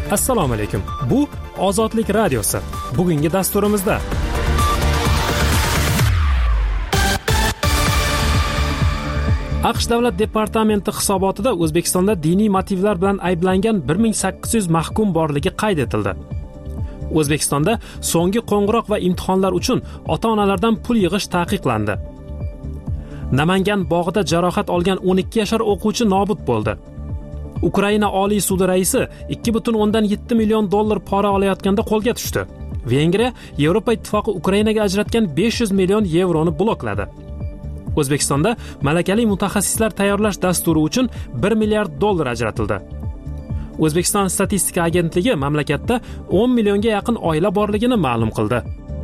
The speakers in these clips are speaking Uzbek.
Assalomu alaykum. Bu Ozodlik radiosi. Bugungi dasturimizda AQSh davlat departamenti hisobotida O'zbekistonda diniy motivlar bilan ayblangan 1800 mahkum borligi qayd etildi. O'zbekistonda so'nggi qo'ng'iroq va imtihonlar uchun ota-onalardan pul yig'ish taqiqlandi. Namangan bog'ida jarohat olgan 12 yashar o'quvchi nobud bo'ldi. Ukraina Oliy sudi raisi 2,7 million dollar pora olayotganda qo'lga tushdi. Vengriya Yevropa ittifoqi Ukrainaga ajratgan 500 million yevroni blokladi. O'zbekistonda malakali mutaxassislar tayyorlash dasturi uchun 1 milliard dollar ajratildi. O'zbekiston statistika agentligi mamlakatda 10 millionga yaqin oila borligini ma'lum qildi.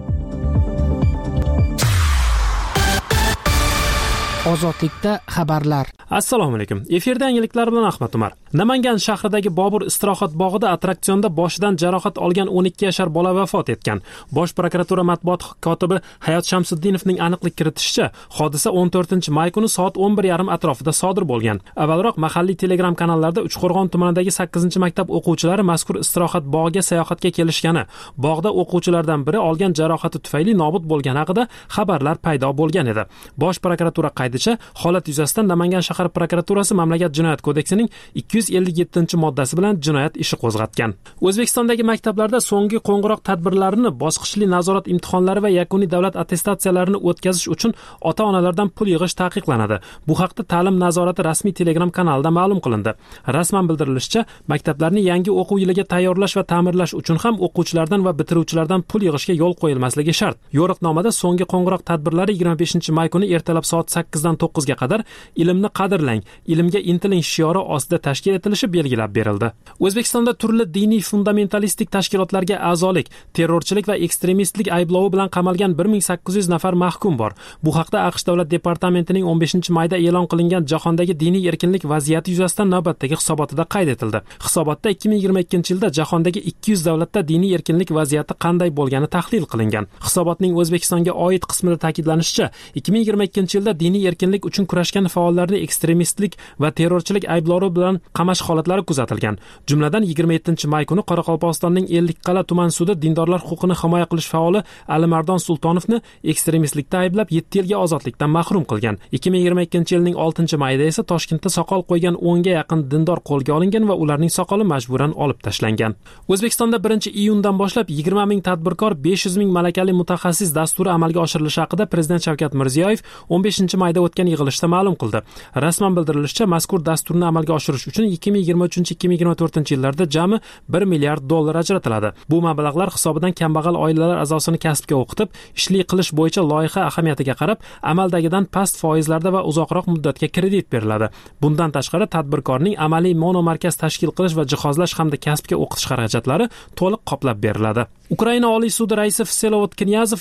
Ozodlikda xabarlar. Assalomu alaykum. Efirda yangiliklar bilan Ahmad Umar. Namangan shahridagi Bobur istirohat bog'ida attraksionda boshidan jarohat olgan 12 yashar bola vafot etgan. Bosh prokuratura matbuot kotibi Hayot Shamsuddinovning aniqlik kiritishicha, hodisa 14-may kuni soat 11:30 atrofida sodir bo'lgan. Avvalroq mahalliy Telegram kanallarda Uchqo'rg'on tumanidagi 8-maktab o'quvchilari mazkur istirohat bog'iga sayohatga kelishgani, bog'da o'quvchilardan biri olgan jarohati tufayli nobud bo'lgani haqida xabarlar paydo bo'lgan edi. Bosh prokuratura qaydicha, holat yuzasidan Namangan shahar prokuraturasi Mamlakat jinoyat kodeksining 257-moddasi bilan jinoyat ishi qo'zg'atgan. O'zbekistondagi maktablarda so'nggi qo'ng'iroq tadbirlarini, bosqichli nazorat imtihonlari va yakuniy davlat attestatsiyalarini o'tkazish uchun ota-onalardan pul yig'ish taqiqlanadi. Bu haqda Ta'lim nazorati rasmiy Telegram kanalida ma'lum qilindi. Rasman bildirilishicha, maktablarni yangi o'quv yiliga tayyorlash va ta'mirlash uchun ham o'quvchilardan va bitiruvchilardan pul yig'ishga yo'l qo'yilmasligi shart. Yo'riqnomada so'nggi qo'ng'iroq tadbirlari 25-may kuni ertalab soat 8 dan 9 ga qadar ilmni qadrlang, ilmga intiling shiori ostida tashkil etilishi belgilab berildi. O'zbekistonda turli diniy fundamentalistik tashkilotlarga a'zolik, terrorchilik va ekstremistlik ayblovi bilan qamalgan 1800 nafar mahkum bor. Bu haqda AQSh davlat departamentining 15-mayda e'lon qilingan jahondagi diniy erkinlik vaziyati yuzasidan navbatdagi hisobotida qayd etildi. Hisobotda 2022-yilda jahondagi 200 davlatda diniy erkinlik vaziyati qanday bo'lgani tahlil qilingan. Hisobotning O'zbekistonga oid qismida ta'kidlanishicha, 2022-yilda diniy erkinlik uchun kurashgan faollarni ekstremistlik va terrorchilik ayblovi bilan qamash holatlari kuzatilgan. Jumladan 27-may kuni Qoraqalpog'istonning Ellikqal'a tuman sudi dindorlar huquqini himoya qilish faoli Alimardon Sultonovni ekstremistlikda ayblab 7 yilga ozodlikdan mahrum qilgan. 2022-yilning 6-mayida esa Toshkentda soqol qo'ygan 10 ga yaqin dindor qo'lga olingan va ularning soqoli majburan olib tashlangan. O'zbekistonda 1-iyundan boshlab 20 ming tadbirkor, 500 ming malakali mutaxassis dasturi amalga oshirilishi haqida Prezident Shavkat Mirziyoyev 15-mayda o'tgan yig'ilishda ma'lum qildi. Rasman bildirilishicha, mazkur dasturni amalga oshirish uchun 2023-2024-yillarda jami 1 milliard dollar ajratiladi. Bu mablag'lar hisobidan kambag'al oilalar a'zosini kasbga o'qitib, ishli qilish bo'yicha loyiha ahamiyatiga qarab, amaldagidan past foizlarda va uzoqroq muddatga kredit beriladi. Bundan tashqari, tadbirkorning amaliy monomarkaz tashkil qilish va jihozlash hamda kasbga o'qitish xarajatlari to'liq qoplab beriladi. Ukraina Oliy sudi raisi Vsevolod Knyazov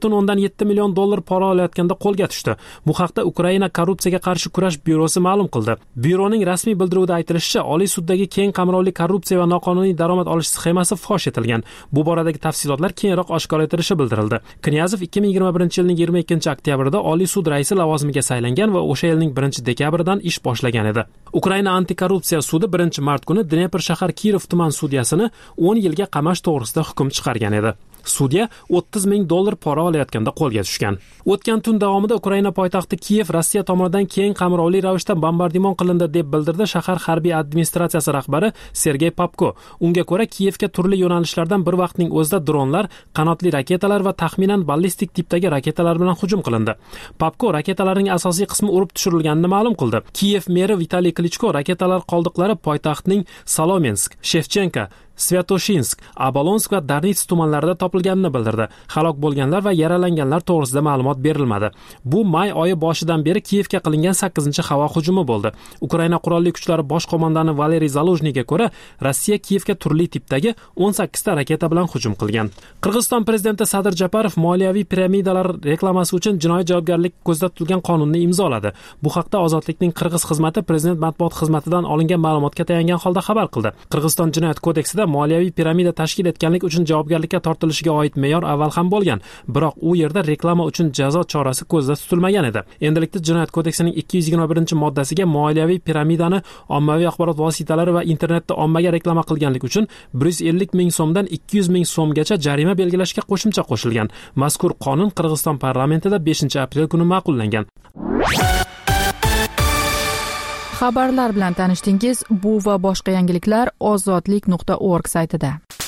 2,7 million dollar pora olayotganda qo'lga tushdi. Bu haqda Ukraina korrupsiyaga qarshi kurash byurosi ma'lum qildi. Byuroning rasmiy bildiruvida aytilishicha, Oliy suddagi keng qamrovli korrupsiya va noqonuniy daromad olish sxemasi fosh etilgan. Bu boradagi tafsilotlar keyinroq oshkor etilishi bildirildi. Knyazov 2021-yilning 22-oktyabrida Oliy sud raisi lavozimiga saylangan va o'sha yilning 1-dekabridan ish boshlagan edi. Ukraina antikorrupsiya sudi 1-mart kuni Dnepr shahar Kirov tuman sudyasini 10 yilga qamash to'g'risida hukm chiqargan edi. Sudya 30 ming dollar pora olayotganda qo'lga tushgan. O'tgan tun davomida Ukraina poytaxti Kiyev Rossiya tomonidan keng qamrovli ravishda bombardimon qilindi deb bildirdi shahar harbiy administratsiyasi rahbari Sergey Popko. Unga ko'ra, Kiyevga turli yo'nalishlardan bir vaqtning o'zida dronlar, qanotli raketalar va taxminan ballistik tipdagi raketalar bilan hujum qilindi. Popko raketalarning asosiy qismi urib tushirilganini ma'lum qildi. Kiyev meri Vitaliy Klichko raketalar qoldiqlari poytaxtning Salomensk, Shevchenko, Svyatoshinsk, Abolonsk va Darnits tumanlarida topilganini bildirdi. Halok bo'lganlar va yaralanganlar to'g'risida ma'lumot berilmadi. Bu may oyi boshidan beri Kiyevga qilingan 8-havo hujumi bo'ldi. Ukraina qurolli kuchlari bosh qo'mondoni Valeriy Zaluzhniyga ko'ra, Rossiya Kiyevga turli tipdagi 18 ta raketa bilan hujum qilgan. Qirg'iziston prezidenti Sadir Japarov moliyaviy piramidalar reklamasi uchun jinoiy javobgarlik ko'zda tutilgan qonunni imzoladi. Bu haqda Ozodlikning Qirg'iz xizmati prezident matbuot xizmatidan olingan ma'lumotga tayangan holda xabar qildi. Qirg'iziston jinoyat kodeksida moliyaviy piramida tashkil etganlik uchun javobgarlikka tortilishi qilishiga oid me'yor avval ham bo'lgan, biroq u yerda reklama uchun jazo chorasi ko'zda tutilmagan edi. Endilikda Jinoyat kodeksining 221-moddasiga moliyaviy piramidani ommaviy axborot vositalari va internetda ommaga reklama qilganlik uchun 150 ming so'mdan 200 ming so'mgacha jarima belgilashga qo'shimcha qo'shilgan. Mazkur qonun Qirg'iziston parlamentida 5-aprel kuni ma'qullangan. Xabarlar bilan tanishdingiz. Bu va boshqa yangiliklar ozodlik.org saytida.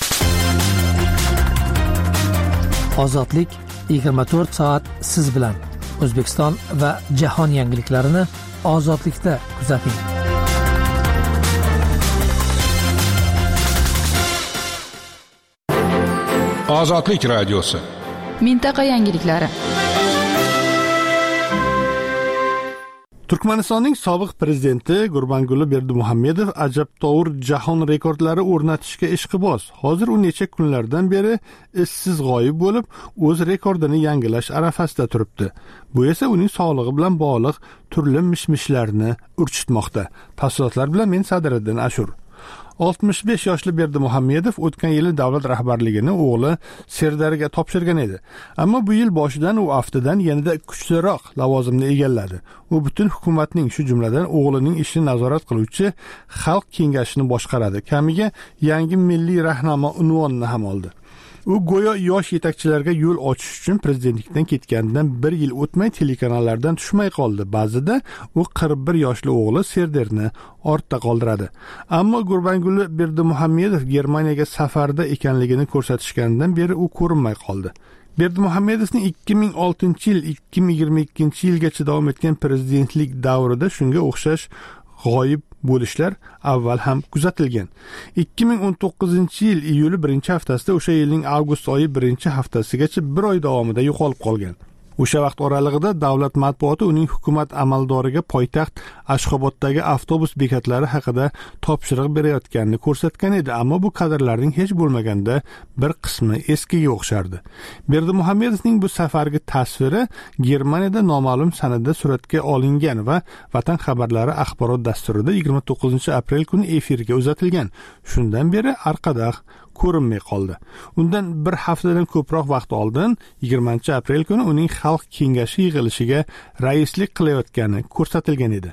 Ozodlik 24 soat siz bilan. O'zbekiston va jahon yangiliklarini ozodlikda kuzating. Ozodlik radiosi. Mintaqa yangiliklari. Turkmanistonning sobiq prezidenti Gurbanguli Berdimuhamedov ajabtovur jahon rekordlari o'rnatishga ishqiboz. Hozir u necha kunlardan beri izsiz g'oyib bo'lib, o'z rekordini yangilash arafasida turibdi. Bu esa uning sog'lig'i bilan bog'liq turli mish-mishlarni urchitmoqda. Tafsilotlar bilan men Sadiriddin Ashur. 65 yoshli Berdimuhamedov o'tgan yili davlat rahbarligini o'g'li Serdarga topshirgan edi. Ammo bu yil boshidan u aftidan yanada kuchliroq lavozimni egalladi. U butun hukumatning, shu jumladan o'g'lining ishini nazorat qiluvchi xalq kengashini boshqaradi. Kamiga yangi milliy rahnamo unvonini ham oldi. U go'yo yosh yetakchilarga yo'l ochish uchun prezidentlikdan ketganidan 1 yil o'tmay telekanallardan tushmay qoldi. Ba'zida u 41 yoshli o'g'li Serdarni ortda qoldiradi. Ammo Gurbanguli Berdimuhamedov Germaniyaga safarda ekanligini ko'rsatishganidan beri u ko'rinmay qoldi. Berdimuhamedovning 2006-yil 2022-yilgacha davom etgan prezidentlik davrida shunga o'xshash g'oyib bo'lishlar avval ham kuzatilgan. 2019-yil iyuli 1-haftasida o'sha yilning avgust oyi 1-haftasigacha 1 oy davomida yo'qolib qolgan. O'sha vaqt oralig'ida davlat matbuoti uning hukumat amaldoriga poytaxt Ashxoboddagi avtobus bekatlari haqida topshiriq berayotganini ko'rsatgan edi, ammo bu kadrlarning hech bo'lmaganda bir qismi eskiga o'xshardi. Berdimuhamedovning bu safargi tasviri Germaniyada noma'lum sanada suratga olingan va Vatan xabarlari axborot dasturida 29-aprel kuni efirga uzatilgan. Shundan beri arqadaq ko'rinmay qoldi. Undan bir haftadan ko'proq vaqt oldin 20-aprel kuni uning xalq kengashi yig'ilishiga raislik qilayotgani ko'rsatilgan edi.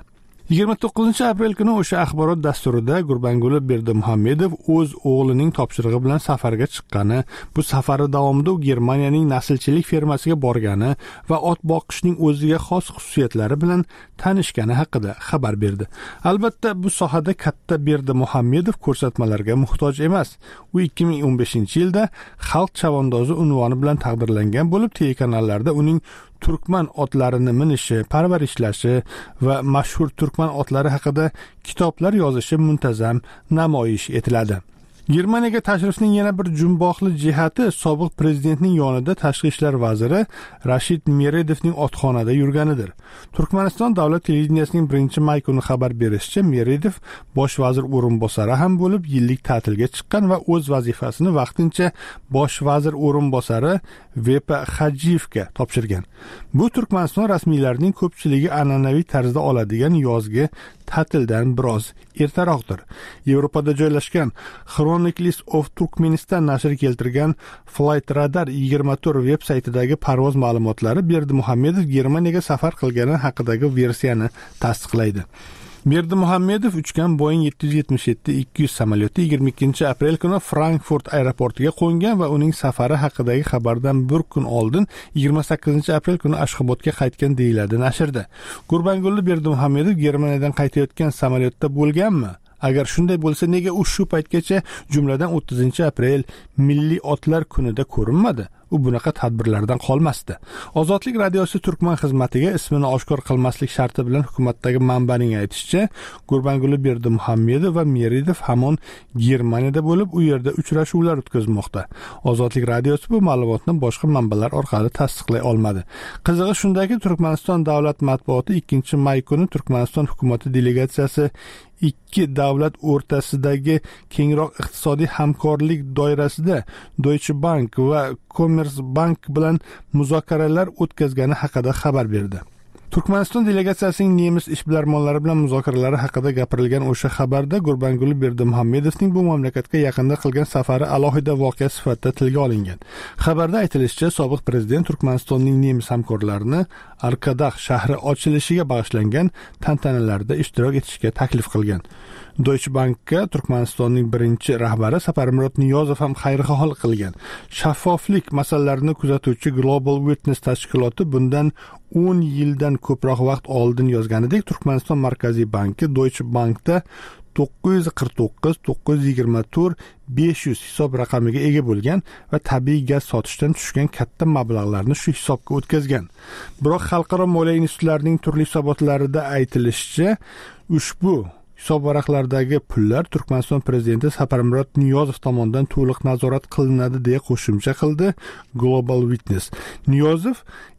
29-aprel kuni o'sha axborot dasturida Gurbanguli Berdimuhamedov o'z o'g'lining topshirig'i bilan safarga chiqqani, bu safari davomida u Germaniyaning naslchilik fermasiga borgani va ot boqishning o'ziga xos xususiyatlari bilan tanishgani haqida xabar berdi. Albatta, bu sohada katta Berdimuhamedov ko'rsatmalarga muhtoj emas. U 2015-yilda xalq chavandozi unvoni bilan taqdirlangan bo'lib, telekanallarda uning turkman otlarini minishi, parvarishlashi va mashhur turkman otlari haqida kitoblar yozishi muntazam namoyish etiladi. Germaniyaga tashrifning yana bir jumboqli jihati sobiq prezidentning yonida tashqi ishlar vaziri Rashid Meredovning otxonada yurganidir. Turkmaniston davlat televideniyasining 1-may kuni xabar berishicha, Meredov bosh vazir o'rinbosari ham bo'lib, yillik ta'tilga chiqqan va o'z vazifasini vaqtincha bosh vazir o'rinbosari Vepa Hajiyevga topshirgan. Bu Turkmaniston rasmiylarining ko'pchiligi an'anaviy tarzda oladigan yozgi ta'tildan biroz ertaroqdir. Yevropada joylashgan Chronicles of Turkmenistan nashri keltirgan Flight Radar 24 veb-saytidagi parvoz ma'lumotlari Berdimuhamedov Germaniyaga safar qilgani haqidagi versiyani tasdiqlaydi. Berdimuhamedov uchgan Boeing 777-200 samolyoti 22-aprel kuni Frankfurt aeroportiga qo'ngan va uning safari haqidagi xabardan bir kun oldin 28-aprel kuni Ashxobodga qaytgan deyiladi nashrda. Gurbanguli Berdimuhamedov Germaniyadan qaytayotgan samolyotda bo'lganmi? Agar shunday bo'lsa, nega u shu paytgacha, jumladan 30-aprel milliy otlar kunida ko'rinmadi? U bunaqa tadbirlardan qolmasdi. Ozodlik radiosi Turkman xizmatiga ismini oshkor qilmaslik sharti bilan hukumatdagi manbaning aytishicha, Gurbanguli Berdimuhamedov va Meredov hamon Germaniyada bo'lib, u yerda uchrashuvlar o'tkazmoqda. Ozodlik radiosi bu ma'lumotni boshqa manbalar orqali tasdiqlay olmadi. Qizig'i shundaki, Turkmaniston davlat matbuoti 2-may kuni Turkmaniston hukumati delegatsiyasi ikki davlat o'rtasidagi kengroq iqtisodiy hamkorlik doirasida Deutsche Bank va Commerzbank bilan muzokaralar o'tkazgani haqida xabar berdi. Turkmaniston delegatsiyasining nemis ishbilarmonlari bilan muzokaralari haqida gapirilgan o'sha xabarda Gurbanguli Berdimuhamedovning bu mamlakatga yaqinda qilgan safari alohida voqea sifatida tilga olingan. Xabarda aytilishicha, sobiq prezident Turkmanistonning nemis hamkorlarini Arkadax shahri ochilishiga bag'ishlangan tantanalarda ishtirok etishga taklif qilgan. Deutsche Bankka Turkmanistonning birinchi rahbari Saparmurod Niyozov ham xayrixohlik qilgan. Shaffoflik masalalarini kuzatuvchi Global Witness tashkiloti bundan 10 yildan ko'proq vaqt oldin yozganidek, Turkmaniston Markaziy banki Deutsche Bankda 949-924-500 hisob raqamiga ega bo'lgan va tabiiy gaz sotishdan tushgan katta mablag'larni shu hisobga o'tkazgan. Biroq xalqaro moliya institutlarining turli hisobotlarida aytilishicha, ushbu hisob varaqlardagi pullar Turkmaniston prezidenti Saparmurod Niyozov tomonidan to'liq nazorat qilinadi deya qo'shimcha qildi Global Witness. Niyozov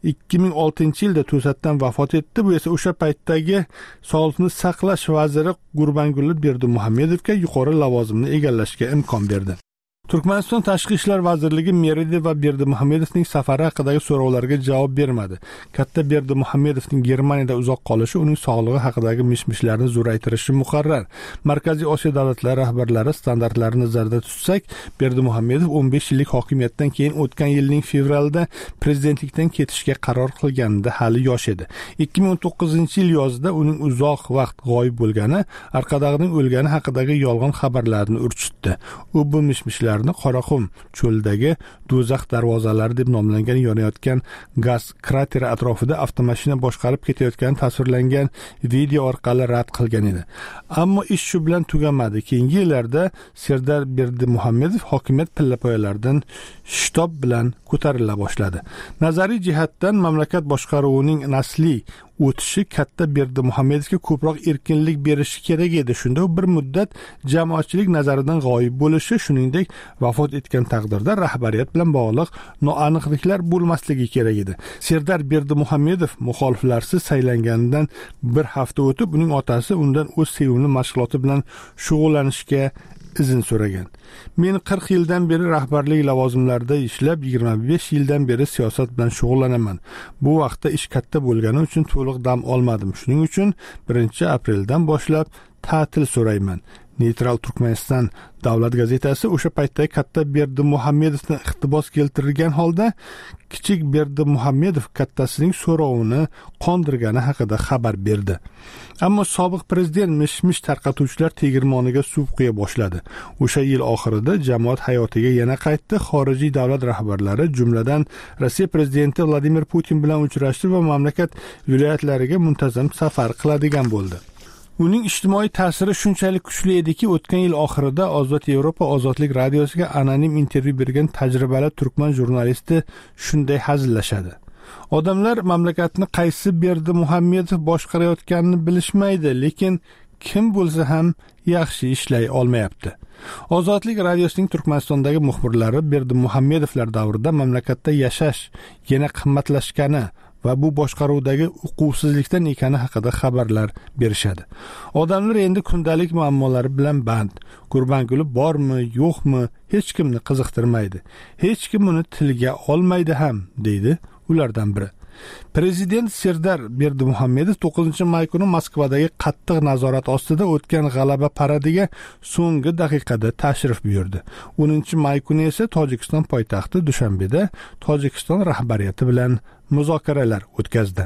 2006-yilda to'satdan vafot etdi. Bu esa o'sha paytdagi sog'liqni saqlash vaziri Gurbanguli Berdimuhamedovga yuqori lavozimni egallashga imkon berdi. Turkmaniston Tashqi ishlar vazirligi Meredov va Berdimuhamedovning safari haqidagi so'rovlarga javob bermadi. Katta Berdimuhamedovning Germaniyada uzoq qolishi uning sog'lig'i haqidagi mish-mishlarni zo'raytirishi muqarrar. Markaziy Osiyo davlatlari rahbarlari standartlarini nazarda tutsak, Berdimuhamedov 15 yillik hokimiyatdan keyin o'tgan yilning fevralida prezidentlikdan ketishga qaror qilganida hali yosh edi. 2019-yil yozida uning uzoq vaqt g'oyib bo'lgani, Arkadaxning o'lgani haqidagi yolg'on xabarlarni urchitdi. U bu mish-mishlar Qoraqum cho'lidagi do'zax darvozalari deb nomlangan yonayotgan gaz krateri atrofida avtomashina boshqarib ketayotgani tasvirlangan video orqali rad qilgan edi. Ammo ish shu bilan tugamadi. Keyingi yillarda Serdar Berdimuhamedov hokimiyat pillapoyalaridan shtob bilan ko'tarila boshladi. Nazariy jihatdan mamlakat boshqaruvining nasliy o'tishi katta Berdimuhamedovga ko'proq erkinlik berishi kerak edi. Shunda u bir muddat jamoatchilik nazaridan g'oyib bo'lishi, shuningdek vafot etgan taqdirda rahbariyat bilan bog'liq noaniqliklar bo'lmasligi kerak edi. Serdar Berdimuhamedov muxoliflarsiz saylanganidan bir hafta o'tib, uning otasi undan o'z sevimli mashg'uloti bilan shug'ullanishga izn so'ragan. Men 40 yildan beri rahbarlik lavozimlarida ishlab, 25 yildan beri siyosat bilan shug'ullanaman. Bu vaqtda ish katta bo'lgani uchun to'liq dam olmadim. Shuning uchun 1-apreldan boshlab ta'til so'rayman. Neytral Turkmaniston davlat gazetasi o'sha paytda katta Berdimuhamedovni iqtibos keltirgan holda kichik Berdimuhamedov kattasining so'rovini qondirgani haqida xabar berdi. Ammo sobiq prezident mish-mish tarqatuvchilar tegirmoniga suv quya boshladi. O'sha yil oxirida jamoat hayotiga yana qaytdi. Xorijiy davlat rahbarlari, jumladan Rossiya prezidenti Vladimir Putin bilan uchrashdi va mamlakat viloyatlariga muntazam safar qiladigan bo'ldi. Uning ijtimoiy ta'siri shunchalik kuchli ediki, o'tgan yil oxirida Ozod Yevropa ozodlik radiosiga anonim intervyu bergan tajribali turkman jurnalisti shunday hazillashadi. Odamlar mamlakatni qaysi Berdimuhamedov boshqarayotganini bilishmaydi, lekin kim bo'lsa ham yaxshi ishlay olmayapti. Ozodlik radiosining Turkmanistondagi muxbirlari Berdimuhamedovlar davrida mamlakatda yashash yana qimmatlashgani va bu boshqaruvdagi uquvsizlikdan ekani haqida xabarlar berishadi. Odamlar endi kundalik muammolari bilan band. Gurbanguli bormi, yo'qmi, hech kimni qiziqtirmaydi. Hech kim uni tilga olmaydi ham, deydi ulardan biri. Prezident Serdar Berdimuhamedov 9-may kuni Moskvadagi qattiq nazorat ostida o'tgan g'alaba paradiga so'nggi daqiqada tashrif buyurdi. 10-may kuni esa Tojikiston poytaxti Dushanbeda Tojikiston rahbariyati bilan muzokaralar o'tkazdi.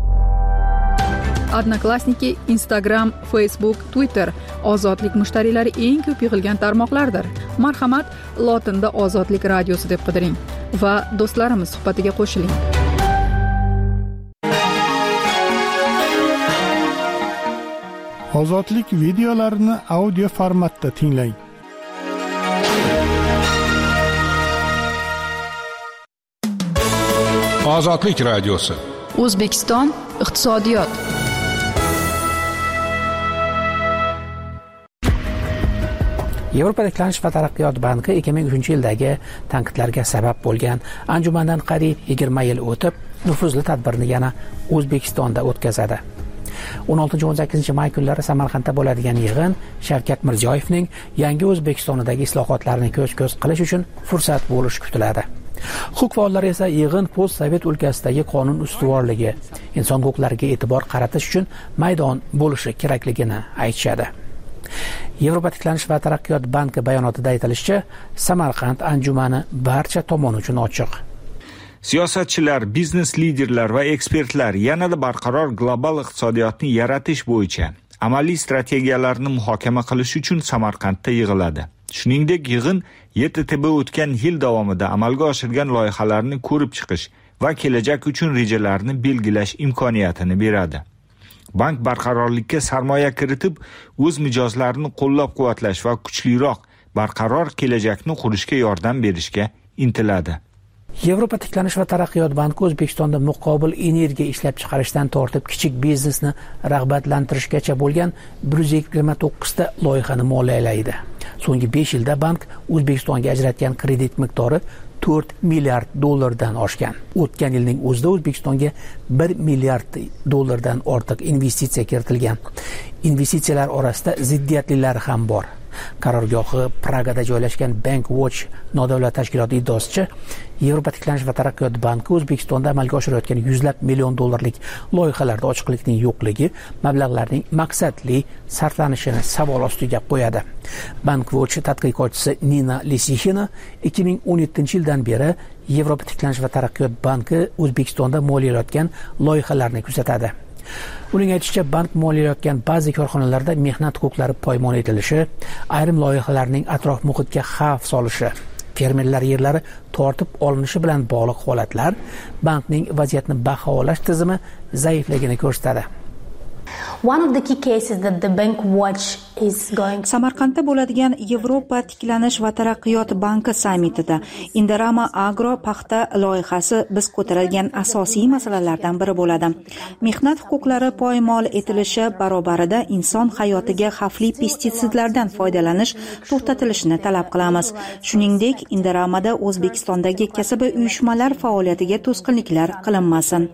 Odnoklassniki, Instagram, Facebook, Twitter ozodlik mushtariylari eng ko'p yig'ilgan tarmoqlardir. Marhamat, lotinda Ozodlik radiosi deb qidiring va do'stlarimiz suhbatiga qo'shiling. Ozodlik videolarini audio formatda tinglang. Ozodlik radiosi. O'zbekiston iqtisodiyot. Yevropa tiklanish va taraqqiyot banki 2003-yildagi tanqidlarga sabab bo'lgan anjumandan qariyb 20 yil o'tib, nufuzli tadbirni yana O'zbekistonda o'tkazadi. 16-18 may kunlari Samarqandda bo'ladigan yig'in Shavkat Mirziyoyevning yangi O'zbekistondagi islohotlarni ko'z-ko'z qilish uchun fursat bo'lishi kutiladi. Huquq faollari esa yig'in post-sovet o'lkasidagi qonun ustuvorligi, inson huquqlariga e'tibor qaratish uchun maydon bo'lishi kerakligini aytishadi. Yevropa tiklanish va taraqqiyot banki bayonotida aytilishicha, Samarqand anjumani barcha tomon uchun ochiq. Siyosatchilar, biznes liderlar va ekspertlar yanada barqaror global iqtisodiyotni yaratish bo'yicha amaliy strategiyalarni muhokama qilish uchun Samarqandda yig'iladi. Shuningdek, yig'in YTTB o'tgan yil davomida amalga oshirgan loyihalarni ko'rib chiqish va kelajak uchun rejalarni belgilash imkoniyatini beradi. Bank barqarorlikka sarmoya kiritib, o'z mijozlarini qo'llab-quvvatlash va kuchliroq, barqaror kelajakni qurishga yordam berishga intiladi. Yevropa tiklanish va taraqqiyot banki O'zbekistonda muqobil energiya ishlab chiqarishdan tortib kichik biznesni rag'batlantirishgacha bo'lgan 129 ta loyihani moliyalaydi. So'nggi 5 yilda bank O'zbekistonga ajratgan kredit miqdori 4 milliard dollardan oshgan. O'tgan yilning o'zida O'zbekistonga 1 milliard dollardan ortiq investitsiya kiritilgan. Investitsiyalar orasida ziddiyatlilari ham bor. Qarorgohi Pragada joylashgan Bankwatch nodavlat tashkiloti iddaosicha, Yevropa tiklanish va taraqqiyot banki O'zbekistonda amalga oshirayotgan $100 million loyihalarda ochiqlikning yo'qligi mablag'larning maqsadli sarflanishini savol ostiga qo'yadi. Bankwatch tadqiqotchisi Nina Lisixina 2017-yildan beri Yevropa tiklanish va taraqqiyot banki O'zbekistonda moliyalayotgan loyihalarni kuzatadi. Uning aytishicha, bank moliyalayotgan ba'zi korxonalarda mehnat huquqlari poymol etilishi, ayrim loyihalarning atrof muhitga xavf solishi, fermerlar yerlari tortib olinishi bilan bog'liq holatlar bankning vaziyatni baholash tizimi zaifligini ko'rsatadi. Samarqandda bo'ladigan Yevropa tiklanish va taraqqiyot banki sammitida Indorama Agro paxta loyihasi biz ko'taradigan asosiy masalalardan biri bo'ladi. Mehnat huquqlari poymol etilishi barobarida inson hayotiga xavfli pestitsidlardan foydalanish to'xtatilishini talab qilamiz. Shuningdek, Indoramada O'zbekistondagi kasaba uyushmalar faoliyatiga to'sqinliklar qilinmasin.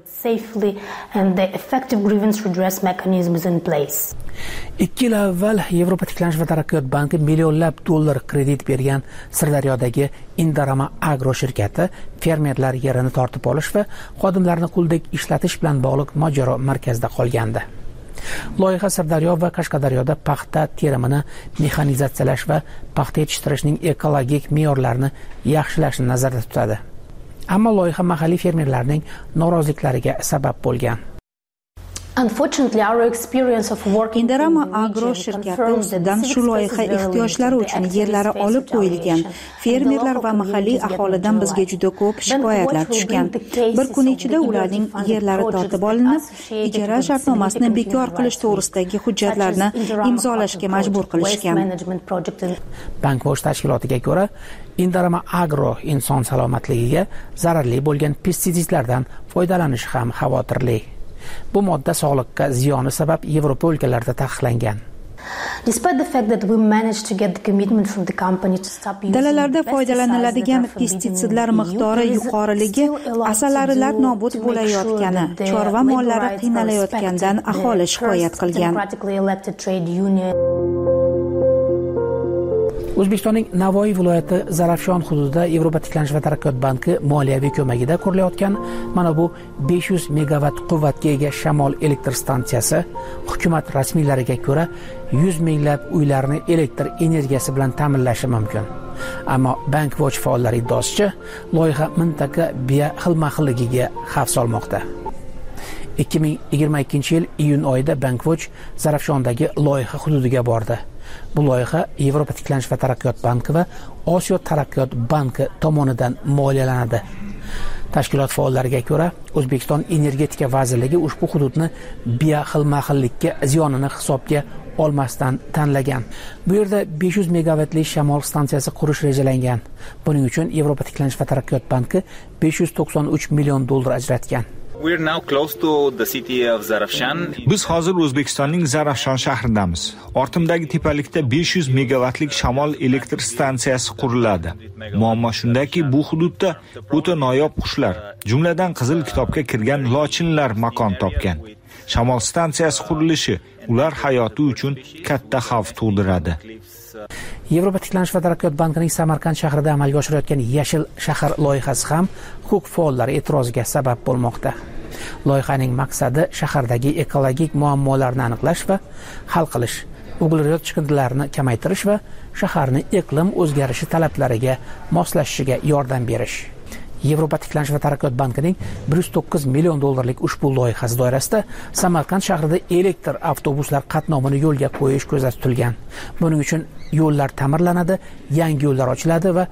2 yil avval Yevropa tiklanish va taraqqiyot banki millionlab dollar kredit bergan Sirdaryodagi Indorama Agro shirkati fermerlar yerini tortib olish va xodimlarni quldek ishlatish bilan bog'liq mojaro markazida qolgandi. Loyiha Sirdaryo va Qashqadaryoda paxta terimini mexanizatsiyalash va paxta yetishtirishning ekologik me'yorlarini yaxshilashni nazarda tutadi. Ammo loyiha mahalliy fermerlarning noroziliklariga sabab bo'lgan. Indorama Agro shirkati ustidan shu loyiha ehtiyojlari uchun yerlari olib qo'yilgan. Fermerlar va mahalliy aholidan bizga juda ko'p shikoyatlar tushgan. Bir kun ichida ularning yerlari tortib olinib, ijara shartnomasini bekor qilish to'g'risidagi hujjatlarni imzolashga majbur qilishgan. Bankwatch tashkilotiga ko'ra, Indorama Agro inson salomatligiga zararli bo'lgan pestitsidlardan foydalanish ham xavotirli. Bu modda sog'liqqa ziyoni sabab Yevropa o'lkalarida taqiqlangan. Dalalarda foydalaniladigan pestitsidlar miqdori yuqoriligi, asalarilar nobud bo'layotgani, chorva mollari qiynalayotgandan aholi shikoyat qilgan. O'zbekistonning Navoiy viloyati Zarafshon hududida Yevropa tiklanish va taraqqiyot banki moliyaviy ko'magida qurilayotgan mana bu 500 megawatt quvvatga ega shamol elektr stansiyasi hukumat rasmiylariga ko'ra 100 minglab uylarni elektr energiyasi bilan ta'minlashi mumkin. Ammo Bankwatch faollari iddaosicha, loyiha mintaqa xilma-xilligiga xavf solmoqda. 2022-yil iyun oyida Bankwatch Zarafshondagi loyiha hududiga bordi. Bu loyiha Yevropa tiklanish va taraqqiyot banki va Osiyo taraqqiyot banki tomonidan moliyalanadi. Tashkilot faollariga ko'ra, O'zbekiston energetika vazirligi ushbu hududni xilma-xillikka ziyonini hisobga olmasdan tanlagan. Bu yerda 500 megawattli shamol stansiyasi qurish rejalangan. Buning uchun Yevropa tiklanish va taraqqiyot banki $593 million ajratgan. Biz hozir O'zbekistonning Zarafshon shahridamiz. Ortimdagi tepalikda 500 megawattlik shamol elektr stansiyasi quriladi. Muammo shundaki, bu hududda o'ta noyob qushlar, jumladan Qizil kitobga kirgan lochinlar makon topgan. Shamol stansiyasi qurilishi ular hayoti uchun katta xavf tug'diradi. Yevropa tiklanish va taraqqiyot bankining Samarqand shahrida amalga oshirayotgan yashil shahar loyihasi ham huquq faollari e'tiroziga sabab bo'lmoqda. Loyihaning maqsadi shahardagi ekologik muammolarni aniqlash va hal qilish, uglerod chiqindilarini kamaytirish va shaharni iqlim o'zgarishi talablariga moslashishiga yordam berish. Yevropa tiklanish va taraqqiyot bankining 109 million dollarlik ushbu loyihasi doirasida Samarqand shahrida elektr avtobuslar qatnovini yo'lga qo'yish ko'zda tutilgan. Buning uchun yo'llar ta'mirlanadi, yangi yo'llar ochiladi va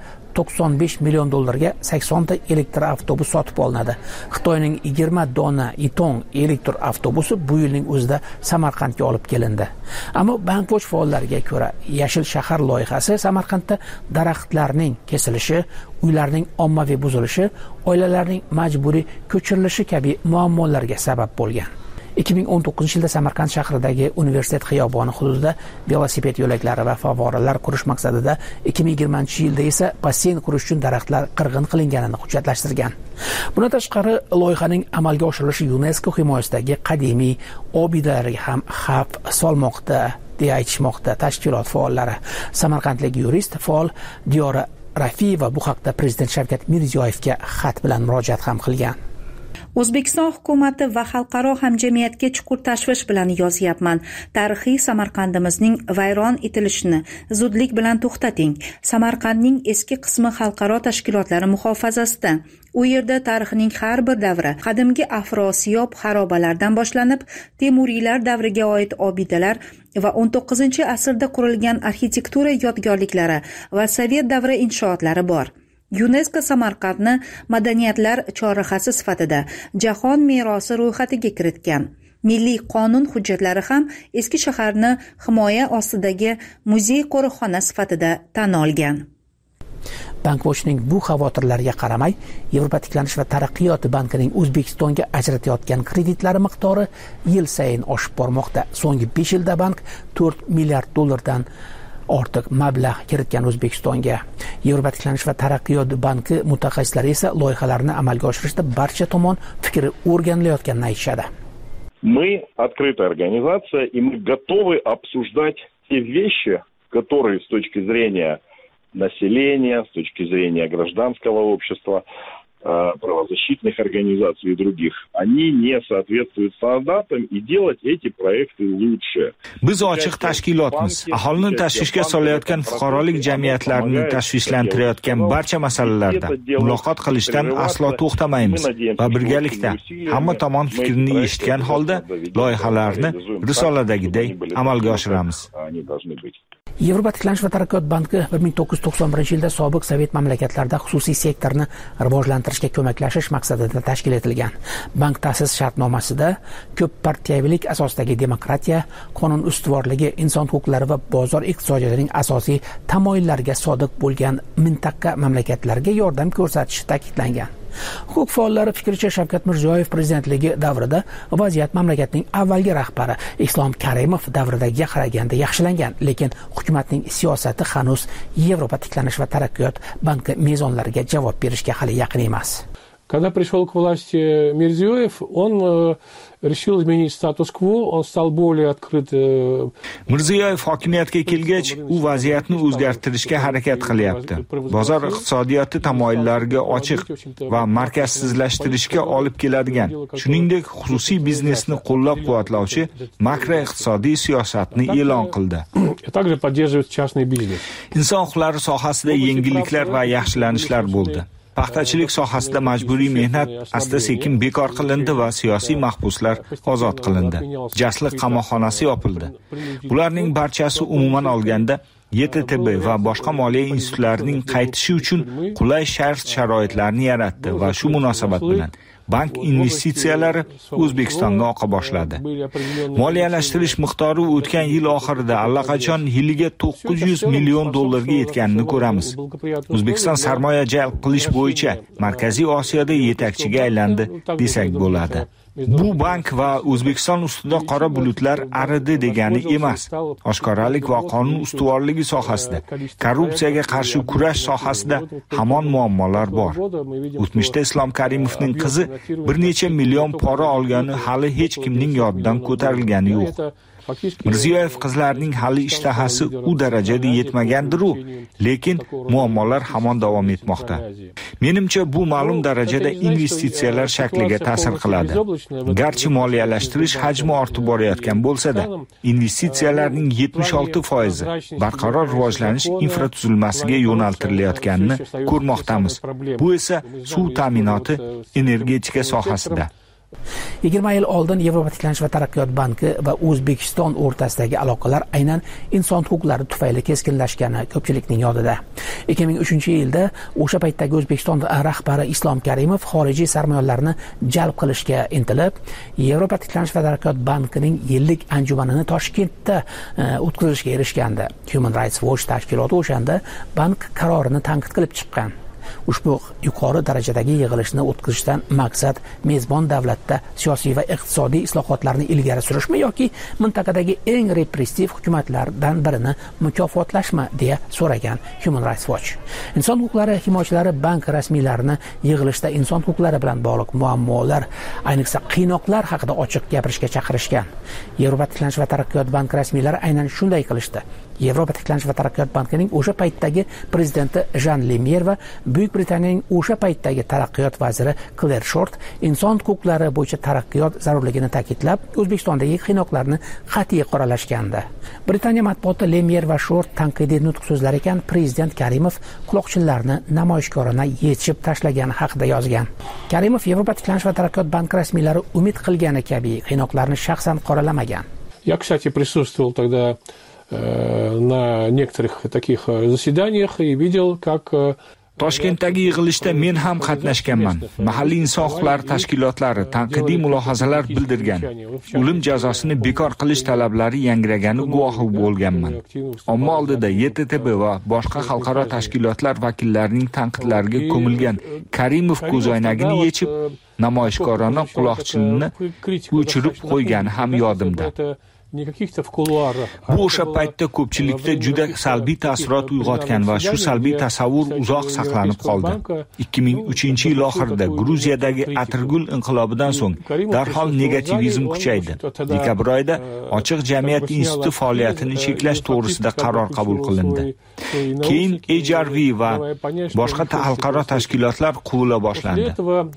95 million dollarga 80 ta elektr avtobus sotib olinadi. Xitoyning 20 dona Yitong elektr avtobusi bu yilning o'zida Samarqandga olib kelindi. Ammo bank bosh faollariga ko'ra, yashil shahar loyihasi Samarqandda daraxtlarning kesilishi, uylarning ommaviy buzilishi, oilalarning majburiy ko'chirilishi kabi muammolarga sabab bo'lgan. 2019-yilda Samarqand shahridagi Universitet xiyoboni hududida velosiped yo'laklari va favvoralar qurish maqsadida, 2020-yilda esa basseyn qurish uchun daraxtlar qirg'in qilinganini hujjatlashtirgan. Bundan tashqari, loyihaning amalga oshirilishi UNESCO himoyasidagi qadimiy obidalarga ham xavf solmoqda, deya aytishmoqda tashkilot faollari. Samarqandlik yurist faol Diyora Rafiyeva bu haqda Prezident Shavkat Mirziyoyevga xat bilan murojaat ham qilgan. O'zbekiston hukumati va xalqaro hamjamiyatga chuqur tashvish bilan yozyapman. Tarixiy Samarqandimizning vayron etilishini zudlik bilan to'xtating. Samarqandning eski qismi xalqaro tashkilotlari muhofazasida. U yerda tarixning har bir davri, qadimgi Afrosiyob xarobalardan boshlanib, Temuriylar davriga oid obidalar va 19-asrda qurilgan arxitektura yodgorliklari va Sovet davri inshootlari bor. UNESCO Samarqandni madaniyatlar chorrahasi sifatida jahon merosi ro'yxatiga kiritgan. Milliy qonun hujjatlari ham eski shaharni himoya ostidagi muzey qo'riqxona sifatida tan olgan. Bankboshning bu xavotirlarga qaramay, Yevropa tiklanish va taraqqiyot bankining O'zbekistonga ajratayotgan kreditlari miqdori yil sayin oshib bormoqda. So'nggi 5 yilda bank 4 milliard dollardan ortiq mablag' kiritgan O'zbekistonga. Yevropa tiklanish va taraqqiyot banki mutaxassislari esa loyihalarni amalga oshirishda barcha tomon fikri o'rganilayotganini aytishadi. Мы открытая организация, и мы готовы обсуждать те вещи, которые с точки зрения населения, с точки зрения гражданского общества, правозащитных организаций и других, они не соответствуют стандартам, и делать эти проекты лучше. Biz ochiq tashkilotmiz. Aholini tashvishga solayotgan fuqarolik jamiyatlarini tashvishlantirayotgan barcha masalalarda muloqot qilishdan aslo to'xtamaymiz va birgalikda hamma tomon fikrini eshitgan holda loyihalarni risoladagiday amalga oshiramiz. Yevropa tiklanish va taraqqiyot banki 1991-yilda sobiq Sovet mamlakatlarida xususiy sektorni rivojlantirishga ko'maklashish maqsadida tashkil etilgan. Bank ta'sis shartnomasida ko'p partiyavilik asosidagi demokratiya, qonun ustuvorligi, inson huquqlari va bozor iqtisodiyotining asosiy tamoyillariga sodiq bo'lgan mintaqa mamlakatlarga yordam ko'rsatishi ta'kidlangan. Huquq faollari fikricha, Shavkat Mirziyoyev prezidentligi davrida vaziyat mamlakatning avvalgi rahbari Islom Karimov davridagiga qaraganda yaxshilangan, lekin hukumatning siyosati hanuz Yevropa tiklanish va taraqqiyot banki mezonlariga javob berishga hali yaqin emas. Когда пришел к власти Мирзиёев, он решил изменить статус-кво, он стал более открыт. Mirziyoyev hokimiyatga kelgach, u vaziyatni o'zgartirishga harakat qilyapti. Bozor iqtisodiyoti tamoyillariga ochiq va markazsizlashtirishga olib keladigan, shuningdek, xususiy biznesni qo'llab-quvvatlovchi makroiqtisodiy siyosatni e'lon qildi. Также поддерживает частный бизнес. Inson huquqlari sohasida yengilliklar va yaxshilanishlar bo'ldi. Paxtachilik sohasida majburiy mehnat asta-sekin bekor qilindi va siyosiy mahbuslar ozod qilindi. Jasliq qamoqxonasi yopildi. Bularning barchasi umuman olganda YTTB va boshqa moliya institutlarining qaytishi uchun qulay shart-sharoitlarni yaratdi va shu munosabat bilan bank investitsiyalari O'zbekistonga oqa boshladi. Moliyalashtirish miqdori o'tgan yil oxirida allaqachon yiliga 900 million dollarga yetganini ko'ramiz. O'zbekiston sarmoya jalb qilish bo'yicha Markaziy Osiyoda yetakchiga aylandi desak bo'ladi. Bu bank va O'zbekiston ustida qora bulutlar aridi degani emas. Oshkoralik va qonun ustuvorligi sohasida, korrupsiyaga qarshi kurash sohasida hamon muammolar bor. O'tmishda Islom Karimovning qizi bir necha million pora olgani hali hech kimning yodidan ko'tarilgani yo'q. Mirziyoyev qizlarning hali ishtahasi u darajada yetmagandir-u, lekin muammolar hamon davom etmoqda. Menimcha bu ma'lum darajada investitsiyalar shakliga ta'sir qiladi. Garchi moliyalashtirish hajmi ortib borayotgan bo'lsa-da, investitsiyalarning 76% barqaror rivojlanish infratuzilmasiga yo'naltirilayotganini ko'rmoqdamiz. Bu esa suv ta'minoti, energetika sohasida. 20 yil oldin Yevropa tiklanish va taraqqiyot banki va O'zbekiston o'rtasidagi aloqalar aynan inson huquqlari tufayli keskinlashgani ko'pchilikning yodida. 2003-yilda o'sha paytdagi O'zbekiston rahbari Islom Karimov xorijiy sarmoyalarni jalb qilishga intilib, Yevropa tiklanish va taraqqiyot bankining yillik anjumanini Toshkentda o'tkazishga erishgandi. Human Rights Watch tashkiloti o'shanda bank qarorini tanqid qilib chiqqan. Ushbu yuqori darajadagi yig'ilishni o'tkazishdan maqsad mezbon davlatda siyosiy va iqtisodiy islohotlarni ilgari surishmi yoki mintaqadagi eng repressiv hukumatlardan birini mukofotlashmi deya so'ragan Human Rights Watch. Inson huquqlari himoyachilari bank rasmiylarini yig'ilishda inson huquqlari bilan bog'liq muammolar, ayniqsa qiynoqlar haqida ochiq gapirishga chaqirishgan. Yevropa tiklanish va taraqqiyot banki rasmiylari aynan shunday qilishdi. Yevropa tiklanish va taraqqiyot bankining o'sha paytdagi prezidenti Jean Lemyer va Buyuk Britaniyaning o'sha paytdagi taraqqiyot vaziri Claire Short inson huquqlari bo'yicha taraqqiyot zarurligini ta'kidlab, O'zbekistondagi qiynoqlarni qat'iy qoralashgandi. Britaniya matbuoti Lemyer va Short tanqidiy nutq so'zlar ekan, prezident Karimov quloqchinlarni namoyishkorona yechib tashlagani haqida yozgan. Karimov Yevropa tiklanish va taraqqiyot banki rasmiylari umid qilgani kabi qiynoqlarni shaxsan qoralamagan. Я, кстати, присутствовал тогда на некоторых таких заседаниях и видел, как Toshkentdagi yig'ilishda men ham qatnashganman. Mahalliy inson huquqlari tashkilotlari tanqidiy mulohazalar bildirgan. O'lim jazosini bekor qilish talablari yangragani guvohi bo'lganman. Omma oldida YTTB va boshqa xalqaro tashkilotlar vakillarining tanqidlariga ko'milgan Karimov ko'zoynagini yechib, namoyishkorona quloqchinini o'chirib qo'ygani ham yodimda. Bu o'sha paytda ko'pchilikda juda salbiy taassurot uyg'otgan va shu salbiy tasavvur uzoq saqlanib qoldi. 2003-yil oxirida Gruziyadagi Atirgul inqilobidan so'ng darhol negativizm kuchaydi. Dekabr oyida Ochiq jamiyat instituti faoliyatini cheklash to'g'risida qaror qabul qilindi. Keyin HRV va boshqa xalqaro tashkilotlar quvula boshlandi.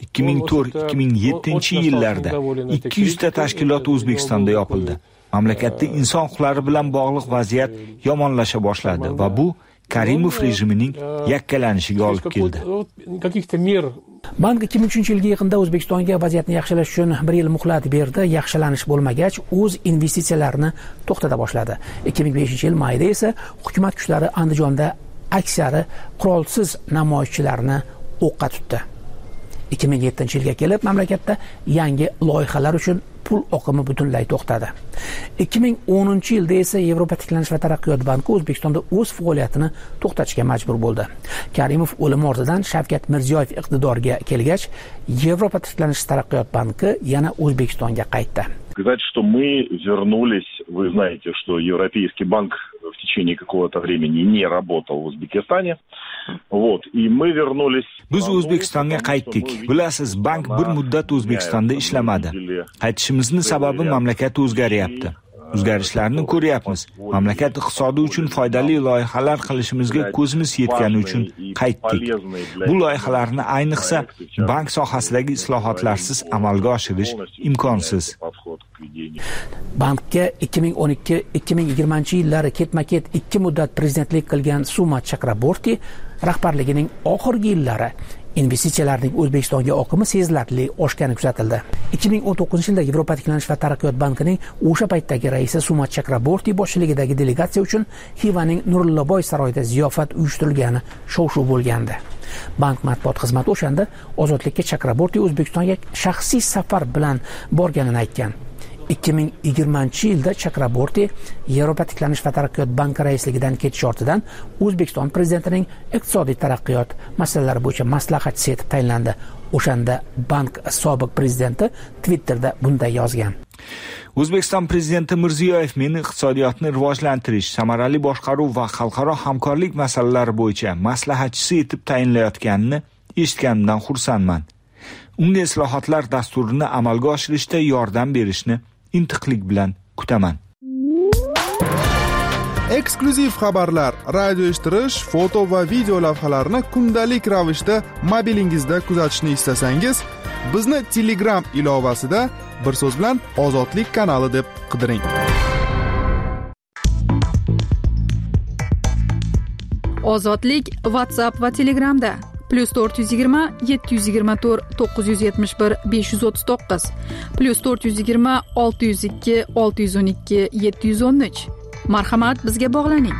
2004-2007-yillarda 200 ta tashkilot O'zbekistonda yopildi. Mamlakatda inson huquqlari bilan bog'liq vaziyat yomonlasha boshladi va bu Karimov rejimining yakkalanishiga olib keldi. Bank 2003-yilgi yig'inda O'zbekistonga vaziyatni yaxshilash uchun 1 yil muhlat berdi. Yaxshilanish bo'lmagach, o'z investitsiyalarini to'xtata boshladi. 2005-yil mayda esa hukumat kuchlari Andijonda aksari qurolsiz namoyishchilarni o'qqa tutdi. 2007-yilga kelib mamlakatda yangi loyihalar uchun pul oqimi butunlay to'xtadi. 2010-yilda esa Yevropa tiklanish va taraqqiyot banki O'zbekistonda o'z faoliyatini to'xtatishga majbur bo'ldi. Karimov o'limi ortidan Shavkat Mirziyoyev iqtidorga kelgach, Yevropa tiklanish va taraqqiyot banki yana O'zbekistonga qaytdi. Сказать, что мы вернулись, вы знаете, что Европейский банк в течение какого-то времени не работал в Узбекистане. Вот, и мы вернулись. Biz O'zbekistonga qaytdik. Bilasiz, bank bir muddat O'zbekistonda ishlamadi. Qaytishimizning sababi mamlakat o'zgaryapti. O'zgarishlarni ko'ryapmiz. Mamlakat iqtisodi uchun foydali loyihalar qilishimizga ko'zimiz yetgani uchun qaytdik. Bu loyihalarni ayniqsa bank sohasidagi islohotlarsiz amalga oshirish imkonsiz. Bankka 2012-2020-yillari ketma-ket 2 muddat prezidentlik qilgan Suma Chakraborti rahbarligining oxirgi yillari investitsiyalarning O'zbekistonga oqimi sezilarli oshgani kuzatildi. 2019-yilda Yevropa tiklanish va taraqqiyot bankining o'sha paytdagi raisi Suma Chakraborti boshchiligidagi delegatsiya uchun Xivaning Nurullaboy saroyida ziyofat uyushtirilgani shov-shuv bo'lgandi. Bank matbuot xizmati o'shanda ozodlikka Chakraborti O'zbekistonga shaxsiy safar bilan borganini aytgan. 2020-yilda Chakraborti Yevropa tiklanish va taraqqiyot banki raisligidan ketish ortidan O'zbekiston prezidentining iqtisodiy taraqqiyot masalalari bo'yicha maslahatchisi etib tayinlandi. O'shanda bank sobiq prezidenti Twitterda bunday yozgan. O'zbekiston prezidenti Mirziyoyev meni iqtisodiyotni rivojlantirish, samarali boshqaruv va xalqaro hamkorlik masalalari bo'yicha maslahatchisi etib tayinlayotganini eshitganimdan xursandman. Unga islohotlar dasturini amalga oshirishda yordam berishni intiqlik bilan kutaman. Eksklyuziv xabarlar, radio eshittirish, foto va video lavhalarni kundalik ravishda mobilingizda kuzatishni istasangiz, bizni Telegram ilovasida bir so'z bilan Ozodlik kanali deb qidiring. Ozodlik WhatsApp va Telegramda +420 724 971 539 +420 602 612 713. Marhamat, bizga bog'laning.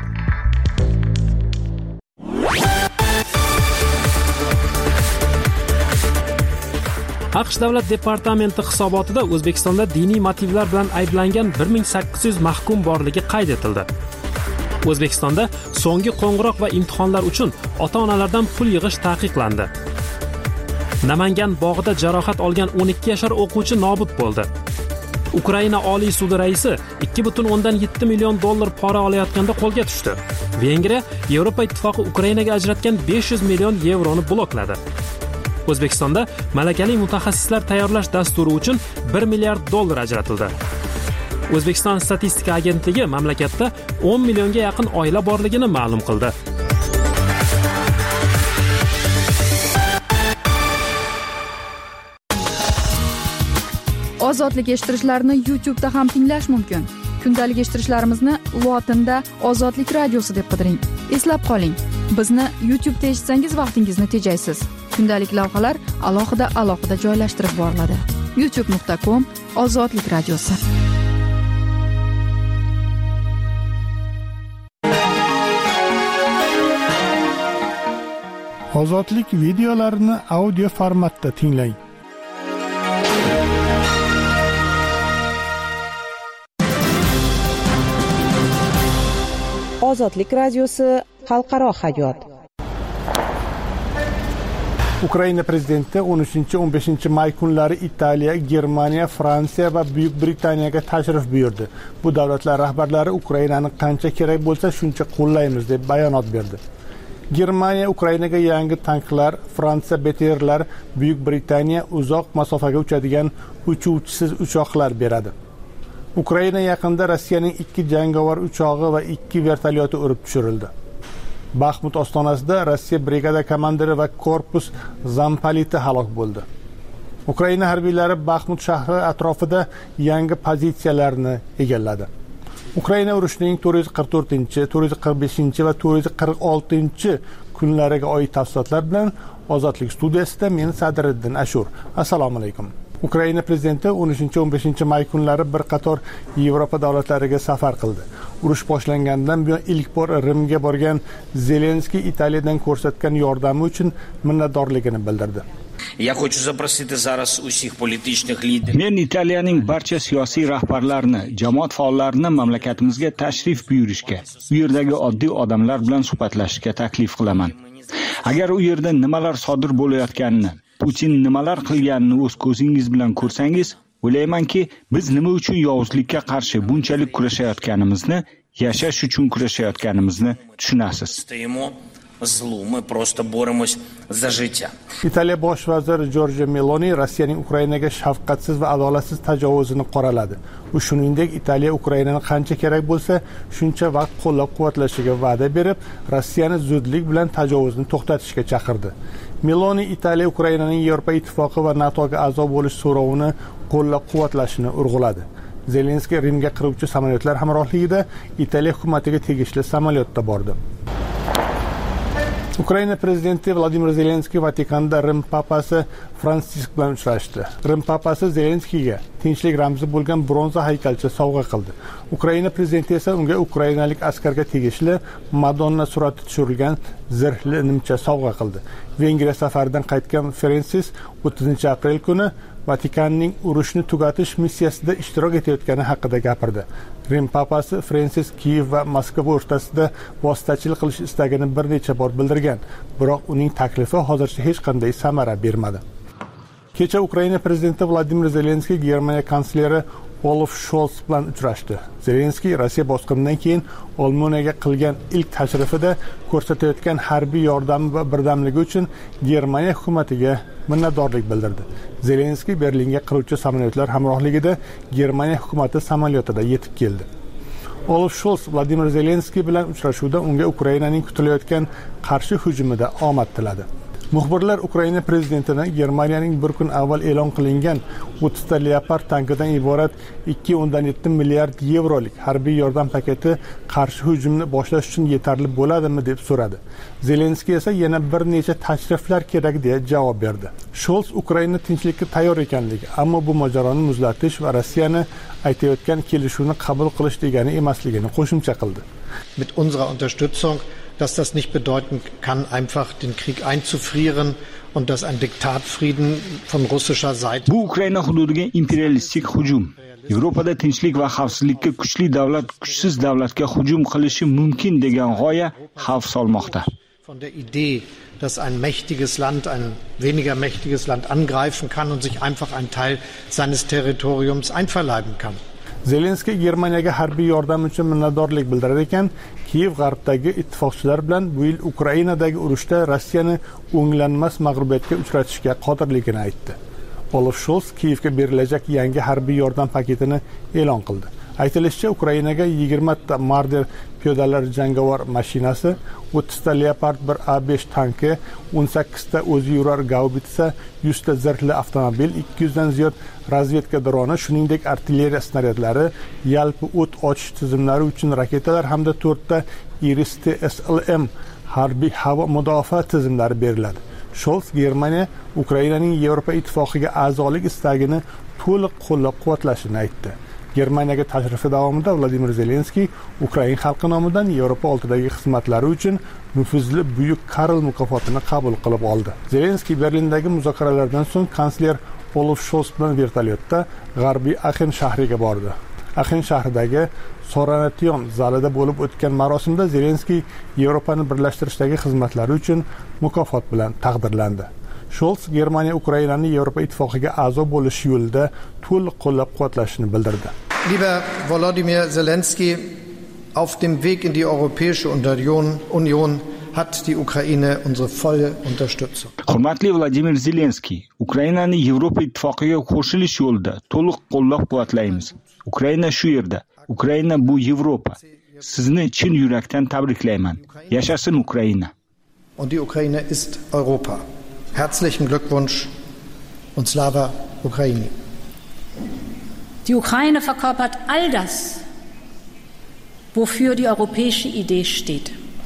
AQSh davlat departamenti hisobotida O'zbekistonda diniy motivlar bilan ayblangan 1800 mahkum borligi qayd etildi. O'zbekistonda so'nggi qo'ng'iroq va imtihonlar uchun ota-onalardan pul yig'ish taqiqlandi. Namangan bog'ida jarohat olgan 12 yashar o'quvchi nobud bo'ldi. Ukraina Oliy sudi raisi 2,7 million dollar pora olayotganda qo'lga tushdi. Vengriya Yevropa ittifoqi Ukrainaga ajratgan 500 million yevroni blokladi. O'zbekistonda malakali mutaxassislar tayyorlash dasturi uchun 1 milliard dollar ajratildi. O'zbekiston statistika agentligi mamlakatda 10 millionga yaqin oila borligini ma'lum qildi. Ozodlik eshittirishlarni YouTube'da ham tinglash mumkin. Kundalik eshittirishlarimizni lotinda Ozodlik radiosi deb qidiring. Eslab qoling, bizni YouTube'da eshitsangiz vaqtingizni tejaysiz. Kundalik lavhalar alohida joylashtirib boriladi. youtube.com Ozodlik radiosi. Ozodlik videolarini audio formatda tinglang. Ozodlik radiosi xalqaro hayot. Ukraina prezidenti 13-15 may kunlari Italiya, Germaniya, Fransiya va Buyuk Britaniyaga tashrif buyurdi. Bu davlatlar rahbarlari Ukrainani qancha kerak bo'lsa shuncha qo'llaymiz deb bayonot berdi. Germaniya Ukrainaga yangi tanklar, Fransiya BTRlar, Buyuk Britaniya uzoq masofaga uchadigan uchuvchisiz uchoqlar beradi. Ukraina yaqinda Rossiyaning 2 jangovar uchog'i va 2 vertolyoti urib tushirildi. Baxmut ostonasida Rossiya brigada komandiri va korpus zampoliti halok bo'ldi. Ukraina harbiylari Baxmut shahri atrofida yangi pozitsiyalarni egalladi. Ukraina urushining 444, 445 va 446 kunlariga oid tafsilotlar bilan Ozodlik studiyasida men Sadriddin Ashur. Assalomu alaykum. Ukraina prezidenti 13-15 may kunlari bir qator Yevropa davlatlariga safar qildi. Urush boshlangandan buyon ilk bor Rimga borgan Zelenskiy Italiyadan ko'rsatgan yordami uchun minnatdorligini bildirdi. Men Italiyaning barcha siyosiy rahbarlarini, jamoat faollarini mamlakatimizga tashrif buyurishga, u yerdagi oddiy odamlar bilan suhbatlashishga taklif qilaman. Agar u yerda nimalar sodir bo'layotganini, Putin nimalar qilganini o'z ko'zingiz bilan ko'rsangiz, o'ylaymanki, biz nima uchun yovuzlikka qarshi bunchalik kurashayotganimizni, yashash uchun kurashayotganimizni tushunasiz. Italiya bosh vaziri Giorgia Meloni Rossiyaning Ukrainaga shafqatsiz va adolatsiz tajovuzini qoraladi. U shuningdek Italiya Ukrainani qancha kerak bo'lsa, shuncha vaqt qo'llab-quvvatlashiga va'da berib, Rossiyani zudlik bilan tajovuzni to'xtatishga chaqirdi. Meloni Italiya Ukrainaning Yevropa ittifoqi va NATOga a'zo bo'lish so'rovini qo'llab-quvvatlashini urg'uladi. Zelenskiy Rimga qiruvchi samolyotlar hamrohligida Italiya hukumatiga tegishli samolyotda bordi. Ukraina prezidenti Vladimir Zelenskiy Vatikanda Rim papasi Fransisk bilan uchrashdi. Rim papasi Zelenskiyga tinchlik ramzi bo'lgan bronza haykalcha sovg'a qildi. Ukraina prezidenti esa unga ukrainalik askarga tegishli Madonna surati tushirilgan zirhli nimcha sovg'a qildi. Vengriya safaridan qaytgan Fransisk 30-aprel kuni Vatikanning urushni tugatish missiyasida ishtirok etayotgani haqida gapirdi. Rim papasi Fransisk Kiyev va Moskva o'rtasida vositachilik qilish istagini bir necha bor bildirgan, biroq uning taklifi hozircha hech qanday samara bermadi. Kecha Ukraina prezidenti Vladimir Zelenskiy Germaniya kansleri Olaf Scholz bilan uchrashdi. Zelenskiy Rossiya bosqinidan keyin Olmoniyaga qilgan ilk tashrifida ko'rsatayotgan harbiy yordam va birdamligi uchun Germaniya hukumatiga minnatdorlik bildirdi. Zelenskiy Berlinga qiruvchi samolyotlar hamrohligida Germaniya hukumati samolyotida yetib keldi. Olaf Scholz Vladimir Zelenskiy bilan uchrashuvda unga Ukrainaning kutilayotgan qarshi hujumida omad tiladi. Muxbirlar Ukraina prezidentining Germaniyaning bir kun avval e'lon qilingan 30 ta Leopard tankidan iborat 2.7 milliard yevrolik harbiy yordam paketi qarshi hujumni boshlash uchun yetarli bo'ladimi deb so'radi. Zelenskiy esa yana bir necha tashriflar kerak deya javob berdi. Scholz Ukraina tinchlikka tayyor ekanligi, ammo bu mojaroni muzlatish va Rossiyani aytayotgan kelishuvni qabul qilish degani emasligini qo'shimcha qildi. Mit unserer Unterstützung, dass das nicht bedeuten kann, einfach den Krieg einzufrieren und dass ein Diktatfrieden von russischer Seite. Bu Ukraina hududiga imperialistik hujum. Yevropada tinchlik va xavfsizlikka kuchli davlat kuchsiz davlatga hujum qilishi mumkin degan g'oya xavf solmoqda. Von der Idee, dass ein mächtiges Land ein weniger mächtiges Land angreifen kann und sich einfach einen Teil seines Territoriums einverleiben kann. Zelenskiy Germaniyaga harbiy yordam uchun minnatdorlik bildirar ekan, Kiyev g'arbdagi ittifoqchilar bilan bu yil Ukrainadagi urushda Rossiyani o'nglanmas mag'lubiyatga uchratishga qodirligini aytdi. Olaf Scholz Kiyevga berilajak yangi harbiy yordam paketini e'lon qildi. Aytilishicha, Ukrainaga 20 ta Marder piyodalar jangovar mashinasi, 30 ta Leopard 1A5 tanki, 18 ta o'zi yurar gaubitsa, 100 ta zirhli avtomobil, 200 dan ziyod razvedka droni, shuningdek artilleriya snaryadlari, yalpi o't ochish tizimlari uchun raketalar hamda 4 ta Iris-T-SLM harbiy havo mudofaa tizimlari beriladi. Scholz Germaniya Ukrainaning Yevropa ittifoqiga a'zolik istagini to'liq qo'llab-quvvatlashini aytdi. Germaniyaga tashrifi davomida Vladimir Zelenskiy Ukraina xalqi nomidan Yevropa oldidagi xizmatlari uchun nufuzli buyuk Karl mukofotini qabul qilib oldi. Zelenskiy Berlindagi muzokaralardan so'ng kansler Olaf Scholz bilan vertolyotda G'arbiy Axen shahriga bordi. Axen shahridagi Soranation zalida bo'lib o'tgan marosimda Zelenskiy Yevropani birlashtirishdagi xizmatlari uchun mukofot bilan taqdirlandi. Scholz Germaniya Ukrainani Yevropa ittifoqiga a'zo bo'lish yo'lida to'liq qo'llab-quvvatlashini bildirdi. Lieber Volodymyr Zelensky, auf dem Weg in die Europäische Union hat die Ukraine unsere volle Unterstützung. Hurmatli Vladimir Zelenskiy, Ukrainani Yevropa ittifoqiga qo'shilish yo'lida to'liq qo'llab-quvvatlaymiz. Ukraina shu yerda. Ukraina bu Yevropa. Sizni chin yurakdan tabriklayman. Yashasin Ukraina. Und die Ukraine ist Europa. Herzlichen Glückwunsch und Slava Ukraini. Die Ukraine verkörpert all das, wofür die europäische Idee steht.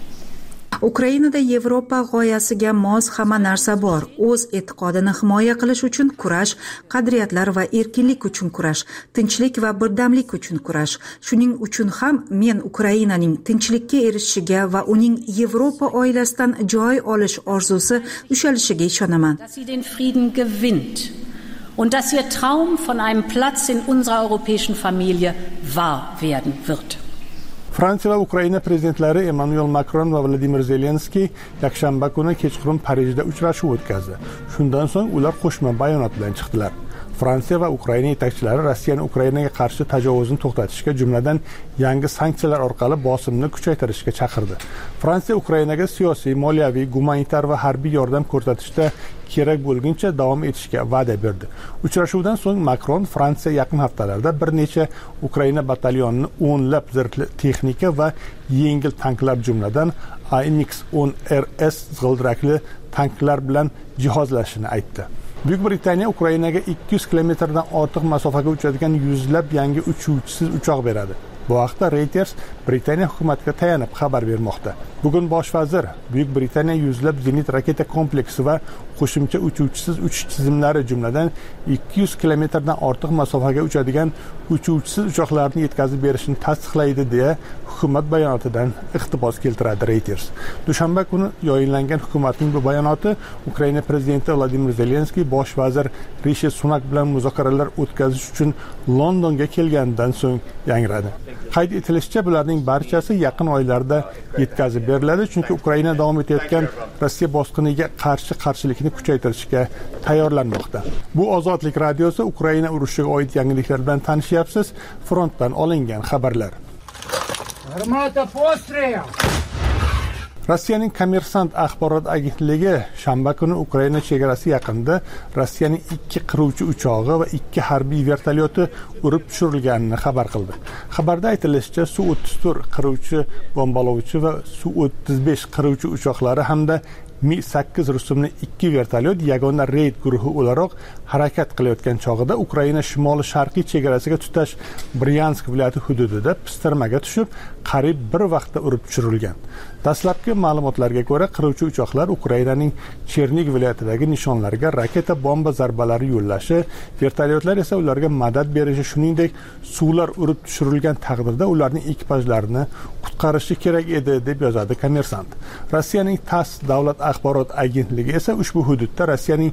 Ukrainada Yevropa g'oyasiga mos hamma narsa bor. O'z e'tiqodini himoya qilish uchun kurash, qadriyatlar va erkinlik uchun kurash, tinchlik va birdamlik uchun kurash. Shuning uchun ham men Ukrainaning tinchlikka erishishiga va uning Yevropa oilasidan joy olish orzusi ushalishiga ishonaman. Dass sie den Frieden gewinnt und dass ihr Traum von einem Platz in unserer europäischen Familie wahr werden wird. Fransiya va Ukraina prezidentlari Emmanuel Macron va Vladimir Zelenskiy yakshanba kuni kechqurun Parijda uchrashuv o'tkazdi. Shundan so'ng ular qo'shma bayonot bilan chiqdilar. Fransiya va Ukraina yetakchilari Rossiyani Ukrainaga qarshi tajovuzni to'xtatishga, jumladan yangi sanksiyalar orqali bosimni kuchaytirishga chaqirdi. Fransiya Ukrainaga siyosiy, moliyaviy, gumanitar va harbiy yordam ko'rsatishda kerak bo'lguncha davom etishga va'da berdi. Uchrashuvdan so'ng Macron Fransiya yaqin haftalarda bir necha Ukraina batalyonini o'nlab zirhli texnika va yengil tanklar, jumladan AMX-10 RS g'ildirakli tanklar bilan jihozlashini aytdi. Buyuk Britaniya Ukrainaga 200 kilometrdan ortiq masofaga uchadigan yuzlab yangi uchuvchisiz uchoq beradi. Bu haqda Reuters Britaniya hukumatiga tayanib xabar bermoqda. Bugun bosh vazir Buyuk Britaniya yuzlab zenit raketa kompleksi va qo'shimcha uchuvchisiz uchish tizimlari, jumladan 200 kilometrdan ortiq masofaga uchadigan uchuvchisiz uchoqlarni yetkazib berishini tasdiqlaydi deya hukumat bayonotidan iqtibos keltiradi Reuters. Dushanba kuni yayınlangan hukumatning bu bayonoti Ukraina prezidenti Vladimir Zelenskiy bosh vazir Rishi Sunak bilan muzokaralar o'tkazish uchun Londonga kelganidan so'ng yangradi. Qayd etilishicha, bularning barchasi yaqin oylarda yetkazib beriladi, chunki Ukraina davom etayotgan Rossiya bosqiniga qarshi qarshilikni kuchaytirishga tayyorlanmoqda. Bu Ozodlik radiosi. Ukraina urushiga oid yangiliklar bilan tanishyapsiz. Frontdan olingan xabarlar. Rossiyaning Kommersant axborot agentligi shanba kuni Ukraina chegarasi yaqinida Rossiyaning 2 qiruvchi uchog'i va 2 harbiy vertolyoti urib tushirilganini xabar qildi. Xabarda aytilishicha, Su-34 qiruvchi bombalovchi va Su-35 qiruvchi uchoqlari hamda Mi-8 rusumli 2 vertolyot yagona reyd guruhi o'laroq harakat qilayotgan chog'ida Ukraina shimoli sharqiy chegarasiga tutash Bryansk viloyati hududida pistirmaga tushib, qariyb bir vaqtda urib tushirilgan. Dastlabki ma'lumotlarga ko'ra, qiruvchi uchoqlar Ukrainaning Chernig viloyatidagi nishonlarga raketa bomba zarbalari yo'llashi, vertolyotlar esa ularga madad berishi, shuningdek, suvlar urib tushirilgan taqdirda ularning ekipajlarini qutqarishi kerak edi, deb yozadi Kommersant. Rossiyaning TASS davlat axborot agentligi esa ushbu hududda Rossiyaning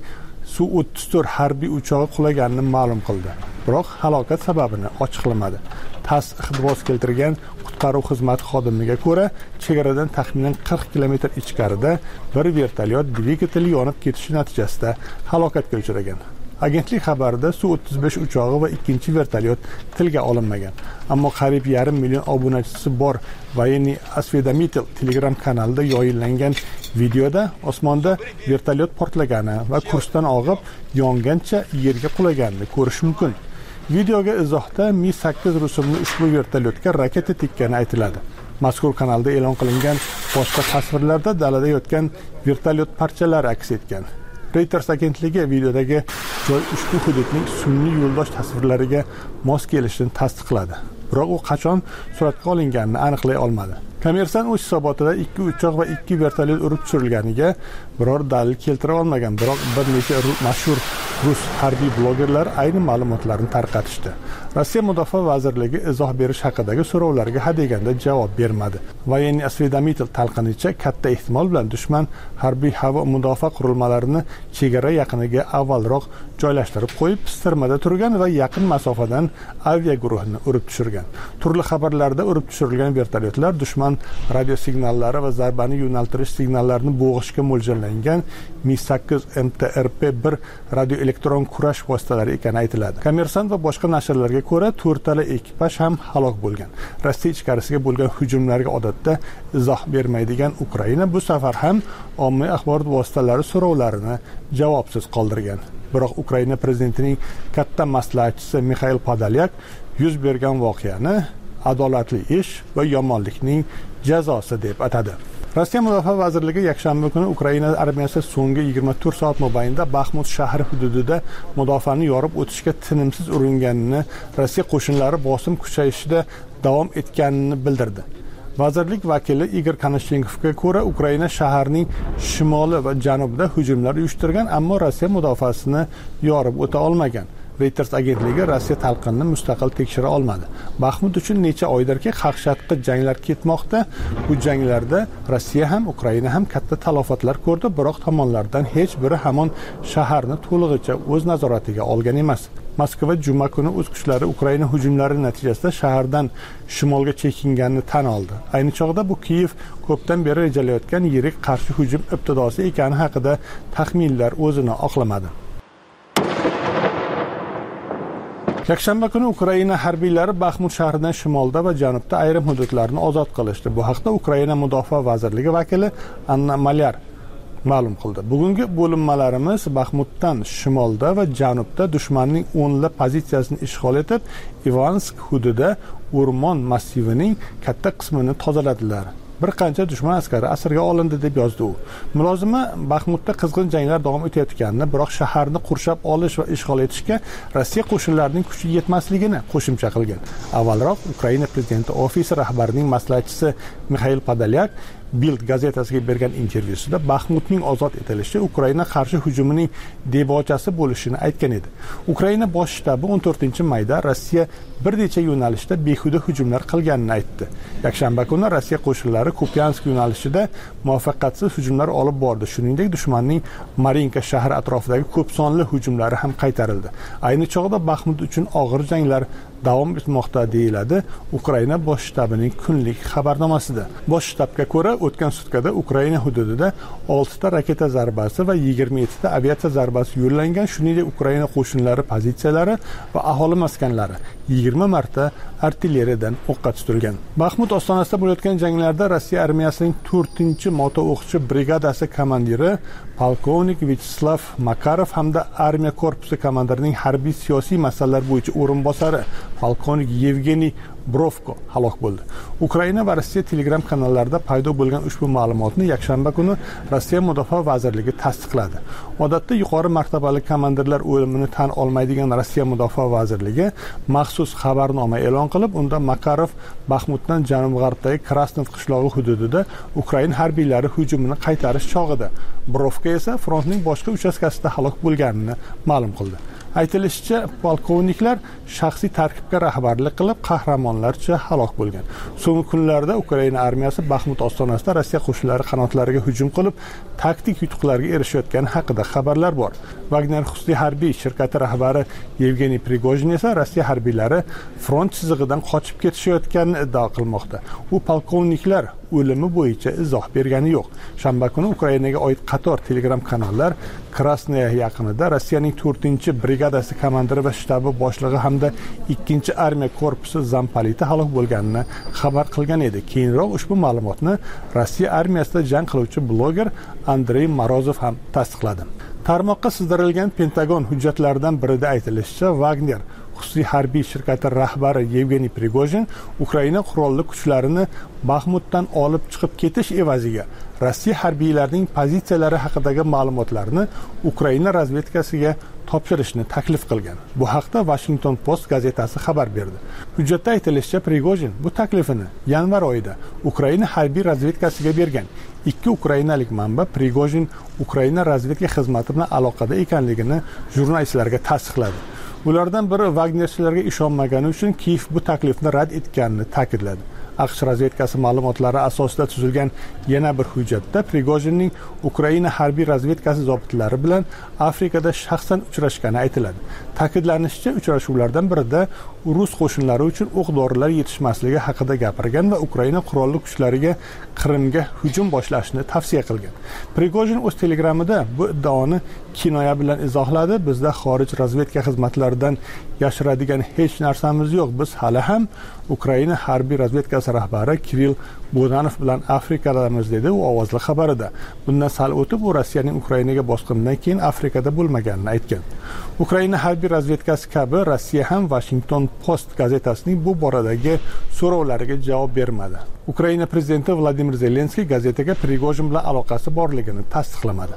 Su-34 harbiy uchog'i qulaganini ma'lum qildi. Biroq halokat sababini ochiqlamadi. TASS ixtibos keltirgan qutqaruv xizmati xodimiga ko'ra, chegaradan taxminan 40 kilometr ichkarida bir vertolyot dvigateli yonib ketishi natijasida halokatga uchragan. Agentlik xabarida Su-35 uchog'i va ikkinchi vertolyot tilga olinmagan. Ammo qariyb 5,5 million obunachisi bor Voyenniy Osvedomitel Telegram kanalida yoyillangan videoda osmonda vertolyot portlagani va kursdan og'ib yongancha yerga qulaganini ko'rish mumkin. Videoga izohda Mi-8 rusumli ushbu vertolyotga raketa tekkani aytiladi. Mazkur kanalda e'lon qilingan boshqa tasvirlarda dalada yotgan vertolyot parchalari aks etgan. Reuters agentligi videodagi joy ushbu hududning sun'iy yo'ldosh tasvirlariga mos kelishini tasdiqladi. Biroq u qachon suratga olinganini aniqlay olmadi. Kommersant o'z hisobotida 2 uchoq va 2 vertolyot urib tushirilganiga biror dalil keltira olmagan, biroq bir necha mashhur rus harbiy blogerlar ayni ma'lumotlarni tarqatishdi. Rossiya Mudofaa vazirligi izoh berish haqidagi so'rovlarga hadeganda javob bermadi. Voyenniy Osvedomitel talqinicha katta ehtimol bilan dushman harbiy havo mudofaa qurilmalarini chegara yaqiniga avvalroq joylashtirib qo'yib, pistirmada turgan va yaqin masofadan aviya guruhini urib tushirgan. Turli xabarlarda urib tushirilgan vertolyotlar dushman radio signallari va zarbani yo'naltirish signallarini bo'g'ishga mo'ljallangan Mi-8 MTRP-1 radioelektron kurash vositalari ekani aytiladi. Kommersant va boshqa nashrlarga ko'ra, 4 tala ekipaj ham halok bo'lgan. Rossiya ichkarisiga bo'lgan hujumlarga odatda izoh bermaydigan Ukraina bu safar ham ommaviy axborot vositalari so'rovlarini javobsiz qoldirgan. Biroq Ukraina prezidentining katta maslahatchisi Mixail Podolyak yuz bergan voqeani adolatli ish va yomonlikning jazosi deb atadi. Rossiya Mudofaa vazirligi yakshanba kuni Ukraina armiyasi so'nggi 24 soat mobaynida Baxmut shahri hududida mudofaani yorib o'tishga tinimsiz uringanini, Rossiya qo'shinlari bosim kuchayishida davom etganini bildirdi. Vazirlik vakili Igor Konashchenkovga ko'ra, Ukraina shaharning shimoli va janubida hujumlar uyushtirgan, ammo Rossiya mudofaasini yorib o'ta olmagan. Reuters agentligi Rossiya talqinini mustaqil tekshira olmadi. Baxmut uchun necha oydirki qaqshatqi janglar ketmoqda. Bu janglarda Rossiya ham, Ukraina ham katta talafotlar ko'rdi, biroq tomonlardan hech biri hamon shaharni to'lig'icha o'z nazoratiga olgan emas. Moskva juma kuni o'z kuchlari Ukraina hujumlari natijasida shahardan shimolga chekinganini tan oldi. Ayni chog'da bu Kiyev ko'pdan beri rejalayotgan yirik qarshi hujum ibtidosi ekani haqida taxminlar o'zini oqlamadi. Yakshanba kuni Ukraina harbiylari Baxmut shahridan shimolda va janubda ayrim hududlarni ozod qilishdi. Bu haqda Ukraina Mudofaa vazirligi vakili Anna Malyar ma'lum qildi. Bugungi bo'linmalarimiz Baxmutdan shimolda va janubda dushmanning o'nlab pozitsiyasini ishg'ol etib, Ivansk hududida o'rmon massivining katta qismini tozaladilar. Bir qancha dushman askari asirga olindi, deb yozdi u. Mulozima Baxmutda qizg'in janglar davom etayotganini, biroq shaharni qurshab olish va ishg'ol etishga Rossiya qo'shinlarining kuchi yetmasligini qo'shimcha qilgan. Avvalroq Ukraina prezidenti ofisi rahbarining maslahatchisi Mixail Podolyak Bild gazetasiga bergan intervyusida Baxmutning ozod etilishi Ukraina qarshi hujumining debochasi bo'lishini aytgan edi. Ukraina bosh shtabi 14-mayda Rossiya bir necha yo'nalishda behuda hujumlar qilganini aytdi. Yakshanba kuni Rossiya qo'shinlari Kupiansk yo'nalishida muvaffaqiyatsiz hujumlar olib bordi. Shuningdek, dushmanning Marinka shahri atrofidagi ko'p sonli hujumlari ham qaytarildi. Ayni chog'da Baxmut uchun og'ir janglar davom etmoqda, deyiladi Ukraina bosh shtabining kunlik xabarnomasida. Bosh shtabga ko'ra, o'tgan sutkada Ukraina hududida 6 ta raketa zarbasi va 27 ta aviatsiya zarbasi yo'llangan, shuningdek Ukraina qo'shinlari pozitsiyalari va aholi maskanlari 20 marta artilleriyadan o'qqa tutilgan. Baxmut ostonasida bo'layotgan janglarda Rossiya armiyasining 4-moto-o'qchi brigadasi komandiri polkovnik Vyacheslav Makarov hamda armiya korpusi komandirining harbiy siyosiy masalalar bo'yicha o'rinbosari polkovnik Yevgeniy Brovko halok bo'ldi. Ukraina va Rossiya Telegram kanallarida paydo bo'lgan ushbu ma'lumotni yakshanba kuni Rossiya Mudofaa vazirligi tasdiqladi. Odatda yuqori martabali komandirlar o'limini tan olmaydigan Rossiya Mudofaa vazirligi maxsus xabarnoma e'lon qilib, unda Makarov Baxmutdan janub-g'arbdagi Krasnov qishlog'i hududida Ukraina harbiylari hujumini qaytarish chog'ida, Brovko esa frontning boshqa uchastkasida halok bo'lganini ma'lum qildi. Aytilishicha, polkovniklar shaxsiy tarkibga rahbarlik qilib, qahramonlarcha halok bo'lgan. So'nggi kunlarda Ukraina armiyasi Baxmut ostonasida Rossiya qo'shinlari qanotlariga hujum qilib, taktik yutuqlarga erishayotgani haqida xabarlar bor. Wagner xususiy harbiy shirkati rahbari Yevgeniy Prigojin esa Rossiya harbiylari front chizig'idan qochib ketishayotganini iddao qilmoqda. U polkovniklar o'limi bo'yicha izoh bergani yo'q. Shanba kuni Ukrainaga oid qator Telegram kanallar Krasnoya yaqinida Rossiyaning 4-brigadasi komandiri va shtabi boshlig'i hamda 2-armiya korpusi zampoliti halok bo'lganini xabar qilgan edi. Keyinroq ushbu ma'lumotni Rossiya armiyasida jang qiluvchi bloger Andrey Morozov ham tasdiqladi. Tarmoqqa sizdirilgan Pentagon hujjatlaridan birida aytilishicha, Wagner xususiy harbiy shirkati rahbari Yevgeniy Prigojin Ukraina qurolli kuchlarini Baxmutdan olib chiqib ketish evaziga Rossiya harbiylarining pozitsiyalari haqidagi ma'lumotlarni Ukraina razvedkasiga topshirishni taklif qilgan. Bu haqda Washington Post gazetasi xabar berdi. Hujjatda aytilishicha, Prigojin bu taklifini yanvar oyida Ukraina harbiy razvedkasiga bergan. 2 ukrainalik manba Prigojin Ukraina razvedka xizmati bilan aloqada ekanligini jurnalistlarga tasdiqladi. Ulardan biri Wagnerchilarga ishonmagani uchun Kiyev bu taklifni rad etganini ta'kidladi. AQSh razvedkasi ma'lumotlari asosida tuzilgan yana bir hujjatda Prigojinning Ukraina harbiy razvedkasi zobitlari bilan Afrikada shaxsan uchrashgani aytiladi. Ta'kidlanishicha, uchrashuvlardan birida rus qo'shinlari uchun o'q-dorilar yetishmasligi haqida gapirgan va Ukraina qurolli kuchlariga Qrimga hujum boshlashni tavsiya qilgan. Prigojin o'z telegramida bu iddaoni kinoya bilan izohladi. Bizda xorij razvedka xizmatlaridan yashiradigan hech narsamiz yo'q. Biz hali ham Ukraina harbiy razvedkasi rahbari Kirill Budanov bilan Afrikadamiz, dedi u ovozli xabarida. Bundan sal o'tib u Rossiyaning Ukrainaga bosqinidan keyin Afrikada bo'lmaganini aytgan. Ukraina harbiy razvedkasi kabi Rossiya ham Washington Post gazetasining bu boradagi so'rovlariga javob bermadi. Ukraina prezidenti Vladimir Zelenskiy gazetaga Prigojin bilan aloqasi borligini tasdiqlamadi.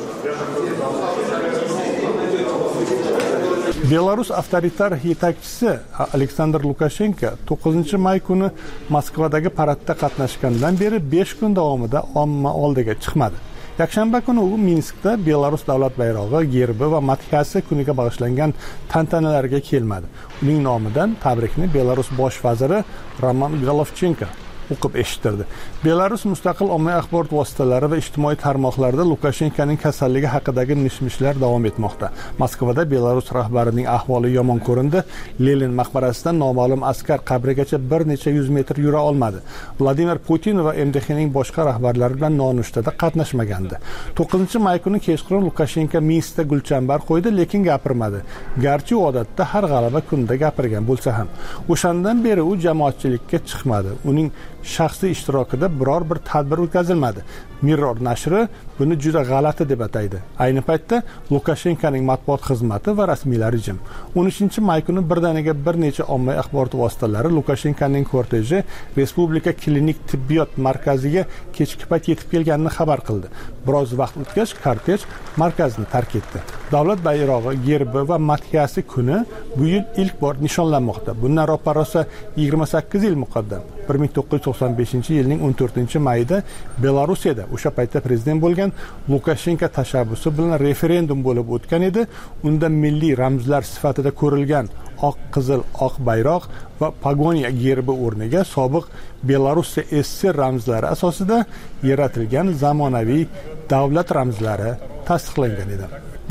Belarus avtoritar yetakchisi Aleksandr Lukashenko 9-may kuni Moskvadagi paradda qatnashgandan beri 5 kun davomida omma oldiga chiqmadi. Yakshanba kuni u Minskda Belarus davlat bayrog'i, gerbi va madhiyasi kuniga bag'ishlangan tantanalarga kelmadi. Uning nomidan tabrikni Belarus bosh vaziri Roman Golovchenko o'qib eshittirdi. Belarus mustaqil ommaviy axborot vositalari va ijtimoiy tarmoqlarda Lukashenkoning kasalligi haqidagi mish-mishlar davom etmoqda. Moskvada Belarus rahbarining ahvoli yomon ko'rindi. Lenin maqbarasidan noma'lum askar qabrigacha bir necha 100 metr yura olmadi. Vladimir Putin va MDXning boshqa rahbarlari bilan nonushtada qatnashmagandi. 9-may kuni kechqurun Lukashenko Minskda gulchambar qo'ydi, lekin gapirmadi. Garchi odatda har g'alaba kunida gapirgan bo'lsa ham, o'shandan beri u jamoatchilikka chiqmadi. Uning shaxsiy ishtirokida biror bir tadbir o'tkazilmadi. Mirror nashri buni juda g'alati deb ataydi. Ayni paytda Lukashenkoning matbuot xizmati va rasmiylari jim. 13-may kuni birdaniga bir necha ommaviy axborot vositalari Lukashenkoning korteji Respublika klinik tibbiyot markaziga kechki payt yetib kelganini xabar qildi. Biroz vaqt o'tgach kortej markazni tark etdi. Davlat bayrog'i, gerbi va madhiyasi kuni bu yil ilk bor nishonlanmoqda. Bundan ro'parosa 28 yil muqaddam 1995-yilning 14-mayida Belarusiyada o'sha paytda prezident bo'lgan Lukashenko tashabbusi bilan referendum bo'lib o'tgan edi. Unda milliy ramzlar sifatida ko'rilgan oq, qizil, oq bayroq va pogoniya gerbi o'rniga sobiq Belorussiya SSR ramzlari asosida yaratilgan zamonaviy davlat ramzlari tasdiqlangan edi.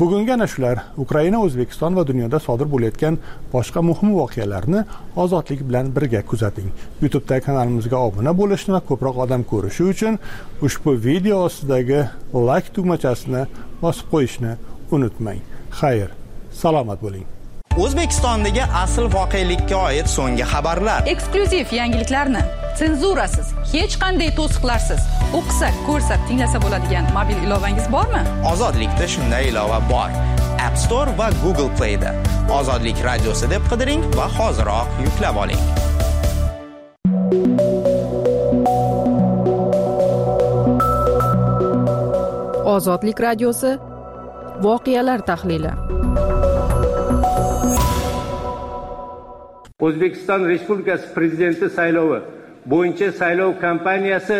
bugungi ana shular Ukraina, O'zbekiston va dunyoda sodir bo'layotgan boshqa muhim voqealarni ozodlik bilan birga kuzating. YouTube'dagi kanalimizga obuna bo'lishni va ko'proq odam ko'rishi uchun ushbu video ostidagi like tugmachasini bosib qo'yishni unutmang. Xayr, salomat bo'ling. O'zbekistondagi asl voqelikka oid so'nggi xabarlar, eksklyuziv yangiliklarni senzurasiz, hech qanday to'siqlarsiz o'qisa, ko'rsa, tinglasa bo'ladigan mobil ilovangiz bormi? Ozodlikda shunday ilova bor. App Store va Google Play da Ozodlik radiosi deb qidiring va hoziroq yuklab oling. Ozodlik radiosi voqealar tahlili. O'zbekiston Respublikasi prezidenti saylovi bo'yicha saylov kampaniyasi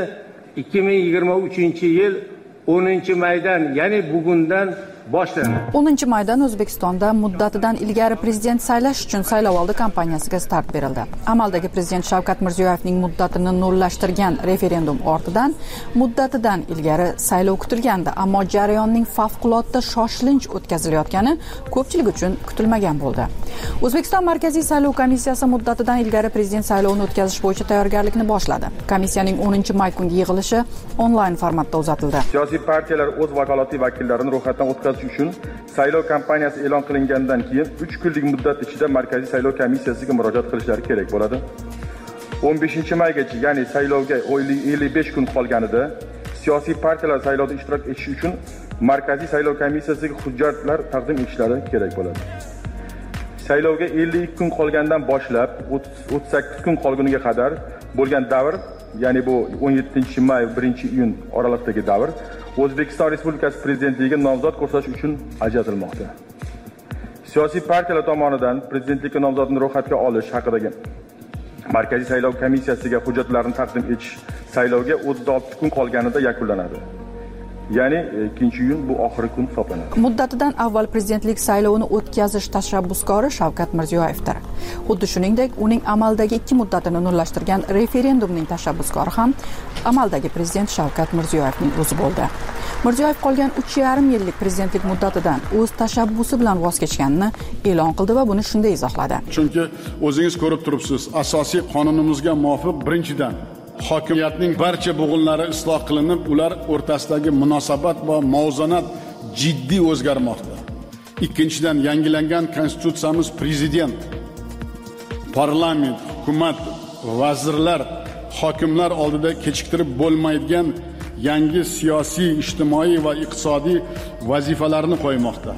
2023-yil 10-maydan, ya'ni bugundan boshlanadi. 10-maydan O'zbekistonda muddatidan ilgari prezident saylash uchun saylovoldi kampaniyasiga start berildi. Amaldagi prezident Shavkat Mirziyoyevning muddatini nullashtirgan referendum ortidan muddatidan ilgari saylov kutilgandi, ammo jarayonning favqulodda shoshilinch o'tkazilayotgani ko'pchilik uchun kutilmagan bo'ldi. O'zbekiston Markaziy saylov komissiyasi muddatidan ilgari prezident saylovini o'tkazish bo'yicha tayyorgarlikni boshladi. Komissiyaning 10-may kungi yig'ilishi onlayn formatda uzatildi. Siyosiy partiyalar o'z vakolatli vakillarini ro'yxatdan o'tkazish uchun saylov kampaniyasi e'lon qilingandan keyin 3 kunlik muddat ichida Markaziy saylov komissiyasiga murojaat qilishlari kerak bo'ladi. 15-maygacha, ya'ni saylovga 55 kun qolganida siyosiy partiyalar saylovda ishtirok etish uchun Markaziy saylov komissiyasiga hujjatlar taqdim etishlari kerak bo'ladi. Saylovga 52 kun qolgandan boshlab 38 kun qolguniga qadar bo'lgan davr, ya'ni bu 17-may 1-iyun oralig'idagi davr O'zbekiston Respublikasi prezidentligiga nomzod ko'rsatish uchun ajratilmoqda. Siyosiy partiyalar tomonidan prezidentlikka nomzodni ro'yxatga olish haqidagi Markaziy saylov komissiyasiga hujjatlarni taqdim etish saylovga 36 kun qolganida yakunlanadi. Ya'ni 2-iyun bu oxirgi kun hisoblanadi. Muddatidan avval prezidentlik saylovini o'tkazish tashabbuskori Shavkat Mirziyoyevdir. Xuddi shuningdek, uning amaldagi 2 muddatini nullashtirgan referendumning tashabbuskori ham amaldagi prezident Shavkat Mirziyoyevning o'zi bo'ldi. Mirziyoyev qolgan 3,5 yillik prezidentlik muddatidan o'z tashabbusi bilan voz kechganini e'lon qildi va buni shunday izohladi. Chunki o'zingiz ko'rib turibsiz, asosiy qonunimizga muvofiq birinchidan hokimiyatning barcha bo'g'inlari isloh qilinib, ular o'rtasidagi munosabat va muvozanat jiddiy o'zgarmoqda. Ikkinchidan, yangilangan konstitutsiyamiz prezident, parlament, hukumat, vazirlar, hokimlar oldida kechiktirib bo'lmaydigan yangi siyosiy, ijtimoiy va iqtisodiy vazifalarni qo'ymoqda.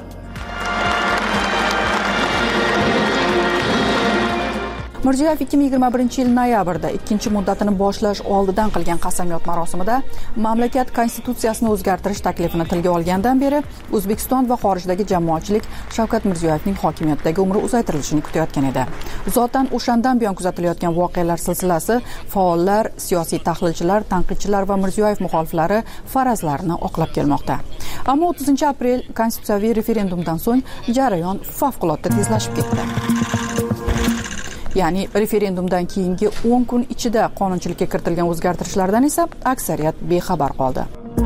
Mirziyoyev 2021-yil noyabrda 2-muddatini boshlash oldidan qilgan qasamyod marosimida mamlakat konstitutsiyasini o'zgartirish taklifini tilga olgandan beri O'zbekiston va xorijdagi jamoatchilik Shavkat Mirziyoyevning hokimiyatdagi umri uzaytirilishini kutayotgan edi. Zotan o'shandan buyon kuzatilayotgan voqealar silsilasi faollar, siyosiy tahlilchilar, tanqidchilar va Mirziyoyev muxoliflari farazlarini oqlab kelmoqda. Ammo 30-aprel konstitutsiyaviy referendumdan so'ng jarayon favqulodda tezlashib ketdi. Ya'ni referendumdan keyingi 10 kun ichida qonunchilikka kiritilgan o'zgartirishlardan esa aksariyat bexabar qoldi.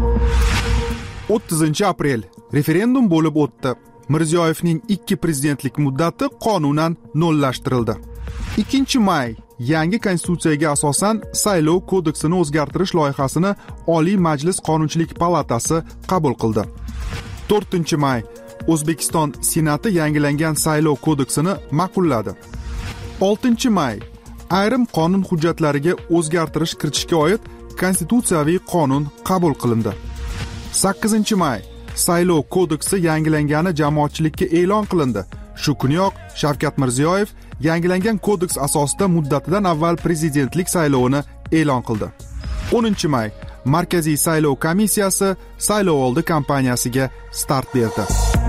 30-aprel referendum bo'lib o'tdi. Mirziyoyevning 2 prezidentlik muddati qonunan nullashtirildi. 2-may yangi konstitutsiyaga asosan saylov kodeksini o'zgartirish loyihasini Oliy Majlis Qonunchilik palatasi qabul qildi. 4-may O'zbekiston Senati yangilangan saylov kodeksini ma'qulladi. 6-may ayrim qonun hujjatlariga o'zgartirish kiritishga oid konstitutsiyaviy qonun qabul qilindi. 8-may saylov kodeksi yangilangani jamoatchilikka e'lon qilindi. Shu kuniyoq Shavkat Mirziyoyev yangilangan kodeks asosida muddatidan avval prezidentlik saylovini e'lon qildi. 10-may Markaziy saylov komissiyasi saylovoldi kampaniyasiga start berdi.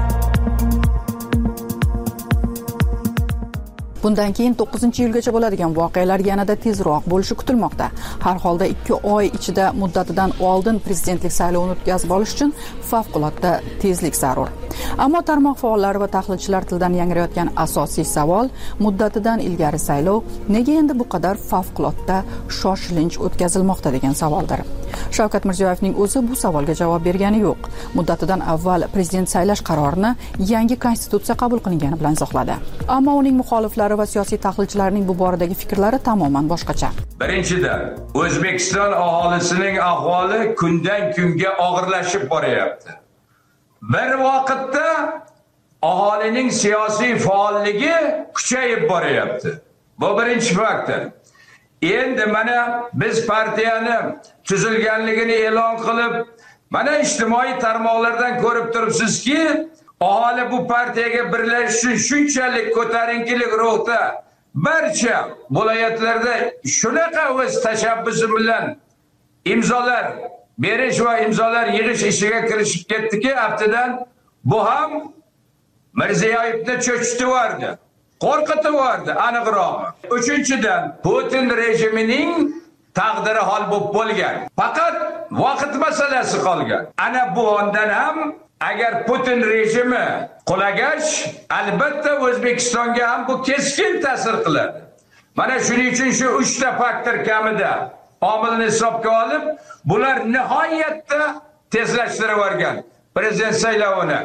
Bundan keyin 9-iyulgacha bo'ladigan voqealar yanada tezroq bo'lishi kutilmoqda. Har holda 2 oy ichida muddatidan oldin prezidentlik saylovini o'tkazib olish uchun favqulodda tezlik zarur. Ammo tarmoq faollari va tahlilchilar tilidan yangrayotgan asosiy savol muddatidan ilgari saylov nega endi bu qadar favqulodda shoshilinch o'tkazilmoqda degan savoldir. Shavkat Mirziyoyevning o'zi bu savolga javob bergani yo'q. Muddatidan avval prezident saylash qarorini yangi konstitutsiya qabul qilingani bilan izohladi. Ammo uning muxoliflari va siyosiy tahlilchilarning bu boradagi fikrlari tamoman boshqacha. Birinchidan, O'zbekiston aholisining ahvoli kundan kunga og'irlashib boryapti. Bir vaqtda aholining siyosiy faolligi kuchayib boryapti. Bu birinchi faktor. Endi mana biz partiyani tuzilganligini e'lon qilib, mana ijtimoiy tarmoqlardan ko'rib turibsizki, aholi bu partiyaga birlashish shunchalik ko'tarinkilik ruhda barcha viloyatlarda shunaqa o'z tashabbusi bilan imzolar berish va imzolar yig'ish ishiga kirishib ketdiki, haftadan bu ham Mirziyoyevni cho'chitiyordi, qo'rqitiyordi aniqrog'i. Uchinchidan, Putin rejimining taqdiri hal bo'lgan. Faqat vaqt masalasi qolgan. Ana bu ondan ham agar Putin rejimi qulagach, albatta O'zbekistonga ham bu keskin ta'sir qiladi. Mana shuning uchun shu 3 ta faktor kamida omilni hisobga olib, bular nihoyatda tezlashtirib yuborgan prezident saylovini.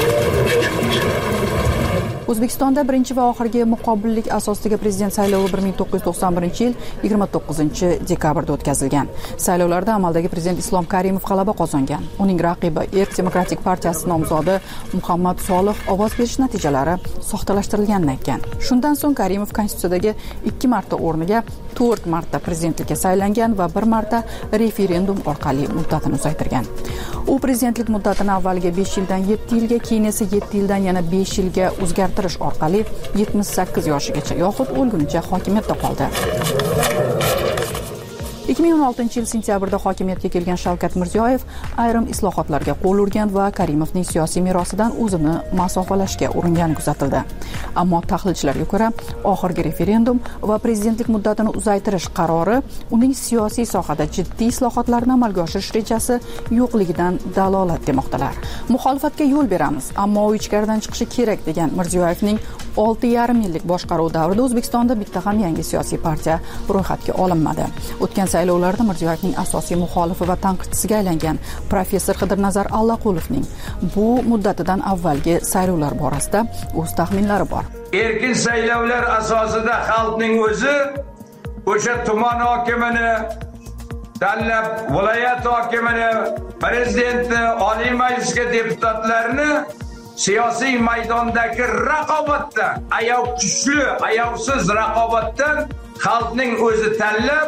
O'zbekistonda birinchi va oxirgi muqobillik asosidagi prezident saylovi 1991-yil 29-dekabrda o'tkazilgan. Saylovlarda amaldagi prezident Islom Karimov g'alaba qozongan. Uning raqibi Erk Demokratik partiyasi nomzodi Muhammad Solih ovoz berish natijalari soxtalashtirilganini aytgan. Shundan so'ng Karimov konstitutsiyadagi 2 marta o'rniga 4 marta prezidentlikka saylangan va 1 marta referendum orqali muddatini uzaytirgan. U prezidentlik muddatini avvaliga 5 yildan 7 yilga, keyin esa 7 yildan yana 5 yilga o'zgartirish orqali 78 yoshigacha yoxud o'lgunicha hokimiyatda qoldi. 2016-yil sentyabrda hokimiyatga kelgan Shavkat Mirziyoyev ayrim islohotlarga qo'l urgan va Karimovning siyosiy merosidan o'zini masofalashga uringani kuzatildi. Ammo tahlilchilarga ko'ra, oxirgi referendum va prezidentlik muddatini uzaytirish qarori uning siyosiy sohada jiddiy islohotlarni amalga oshirish rejasi yo'qligidan dalolat demoqdalar. Muxolifatga yo'l beramiz, ammo u ichkaridan chiqishi kerak degan Mirziyoyevning 6,5 yillik boshqaruv davrida O'zbekistonda bitta ham yangi siyosiy partiya ro'yxatga olinmadi. O'tgan saylovlarda Mirziyoyevning asosiy muxolifi va tanqidchisiga aylangan professor Xidirnazar Allaqulovning bu muddatidan avvalgi saylovlar borasida o'z taxminlari bor. Erkin saylovlar asosida xalqning o'zi o'sha tuman hokimini tanlab, viloyat hokimini, prezidentni, Oliy Majlisga deputatlarni siyosiy maydondagi raqobatdan, kuchli, ayovsiz raqobatdan xalqning o'zi tanlab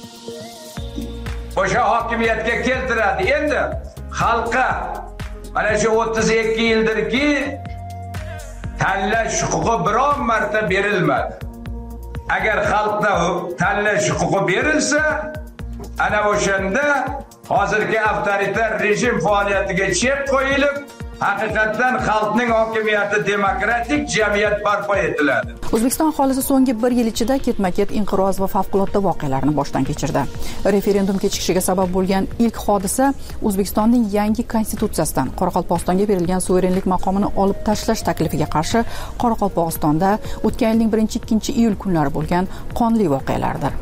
o'sha hokimiyatga keltiradi. Endi xalqqa mana shu 32 yildirki tanlash huquqi biron marta berilmadi. Agar xalqda tanlash huquqi berilsa, ana o'shanda hozirgi avtoritar rejim faoliyatiga chek qo'yilib, haqiqatan xalqning hokimiyati demokratik jamiyat barpo etiladi. O'zbekiston aholisi so'nggi 1 yil ichida ketma-ket inqiroz va favqulodda voqealarni boshdan kechirdi. Referendum kechikishiga sabab bo'lgan ilk hodisa O'zbekistonning yangi konstitutsiyasidan Qoraqalpog'istonga berilgan suverenlik maqomini olib tashlash taklifiga qarshi Qoraqalpog'istonda o'tgan yilning 1-2 iyul kunlari bo'lgan qonli voqealardir.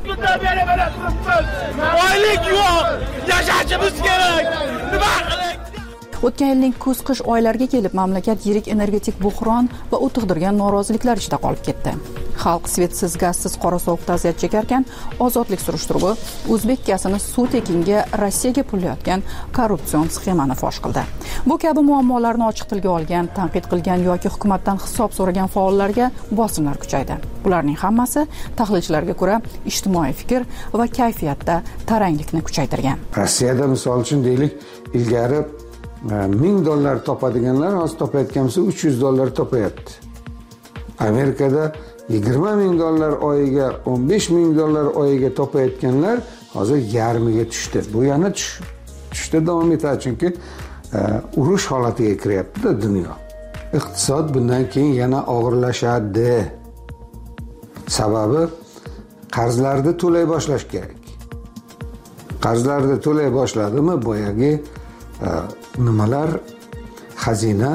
Oylik yo'q, yashashimiz kerak. Nima O'tgan yilning kuz-qish oylariga kelib mamlakat yirik energetik buhron va u tug'dirgan noroziliklar ichida qolib ketdi. Xalq svetsiz, gazsiz, qora sovuqda aziyat chekarkan, ozodlik surishtiruvi o'zbek gazini suv tekinga Rossiyaga pullayotgan korrupsion sxemani fosh qildi. Bu kabi muammolarni ochiq tilga olgan, tanqid qilgan yoki hukumatdan hisob so'ragan faollarga bosimlar kuchaydi. Bularning hammasi tahlilchilarga ko'ra ijtimoiy fikr va kayfiyatda taranglikni kuchaytirgan. Rossiyada misol uchun deylik, ilgari $1000 topadiganlar hozir topayotgansa $300 topayapti. Amerikada $20,000 oyiga, $15,000 oyiga topayotganlar hozir yarmiga tushdi. Bu yana tushda davom etadi, chunki urush holatiga kiryapti-da dunyo. Iqtisod bundan keyin yana og'irlashadi. Sababi qarzlarni to'lay boshlash kerak. Qarzlarni to'lay boshladimi, boyagi nimalar, xazina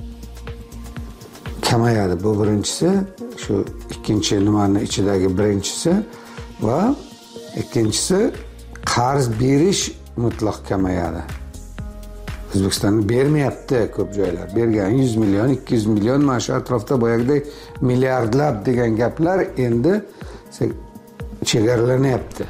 kamayadi. Bu birinchisi, shu ikkinchi nimani ichidagi birinchisi va ikkinchisi qarz berish mutlaq kamayadi. O'zbekistonga bermayapti ko'p joylar. Bergan 100 million, 200 million, mana shu atrofda boyagidek milliardlab degan gaplar endi chegaralanyapti.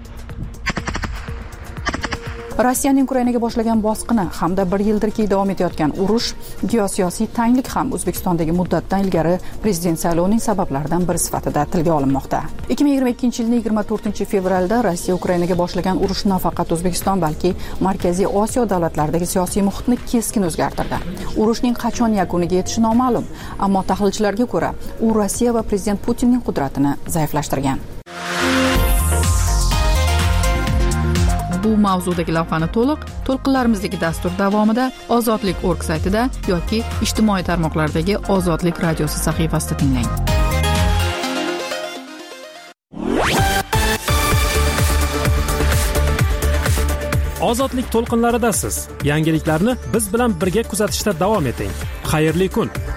Rossiyaning Ukrainaga boshlagan bosqini hamda 1 yildirki davom etayotgan urush, geosiyosiy tanglik ham O'zbekistondagi muddatdan ilgari prezident saylovining sabablaridan biri sifatida tilga olinmoqda. 2022-yilning 24-fevralda Rossiya Ukrainaga boshlagan urush nafaqat O'zbekiston, balki Markaziy Osiyo davlatlaridagi siyosiy muhitni keskin o'zgartirdi. Urushning qachon yakuniga yetishi noma'lum, ammo tahlilchilarga ko'ra, u Rossiya va prezident Putinning qudratini zaiflashtirgan. Bu mavzudagi lavhani to'lqinlarimizdagi dastur davomida Ozodlik.org saytida yoki ijtimoiy tarmoqlardagi Ozodlik radiosi sahifasida tinglang. Ozodlik to'lqinlaridasiz. Yangiliklarni biz bilan birga kuzatishda davom eting. Xayrli kun.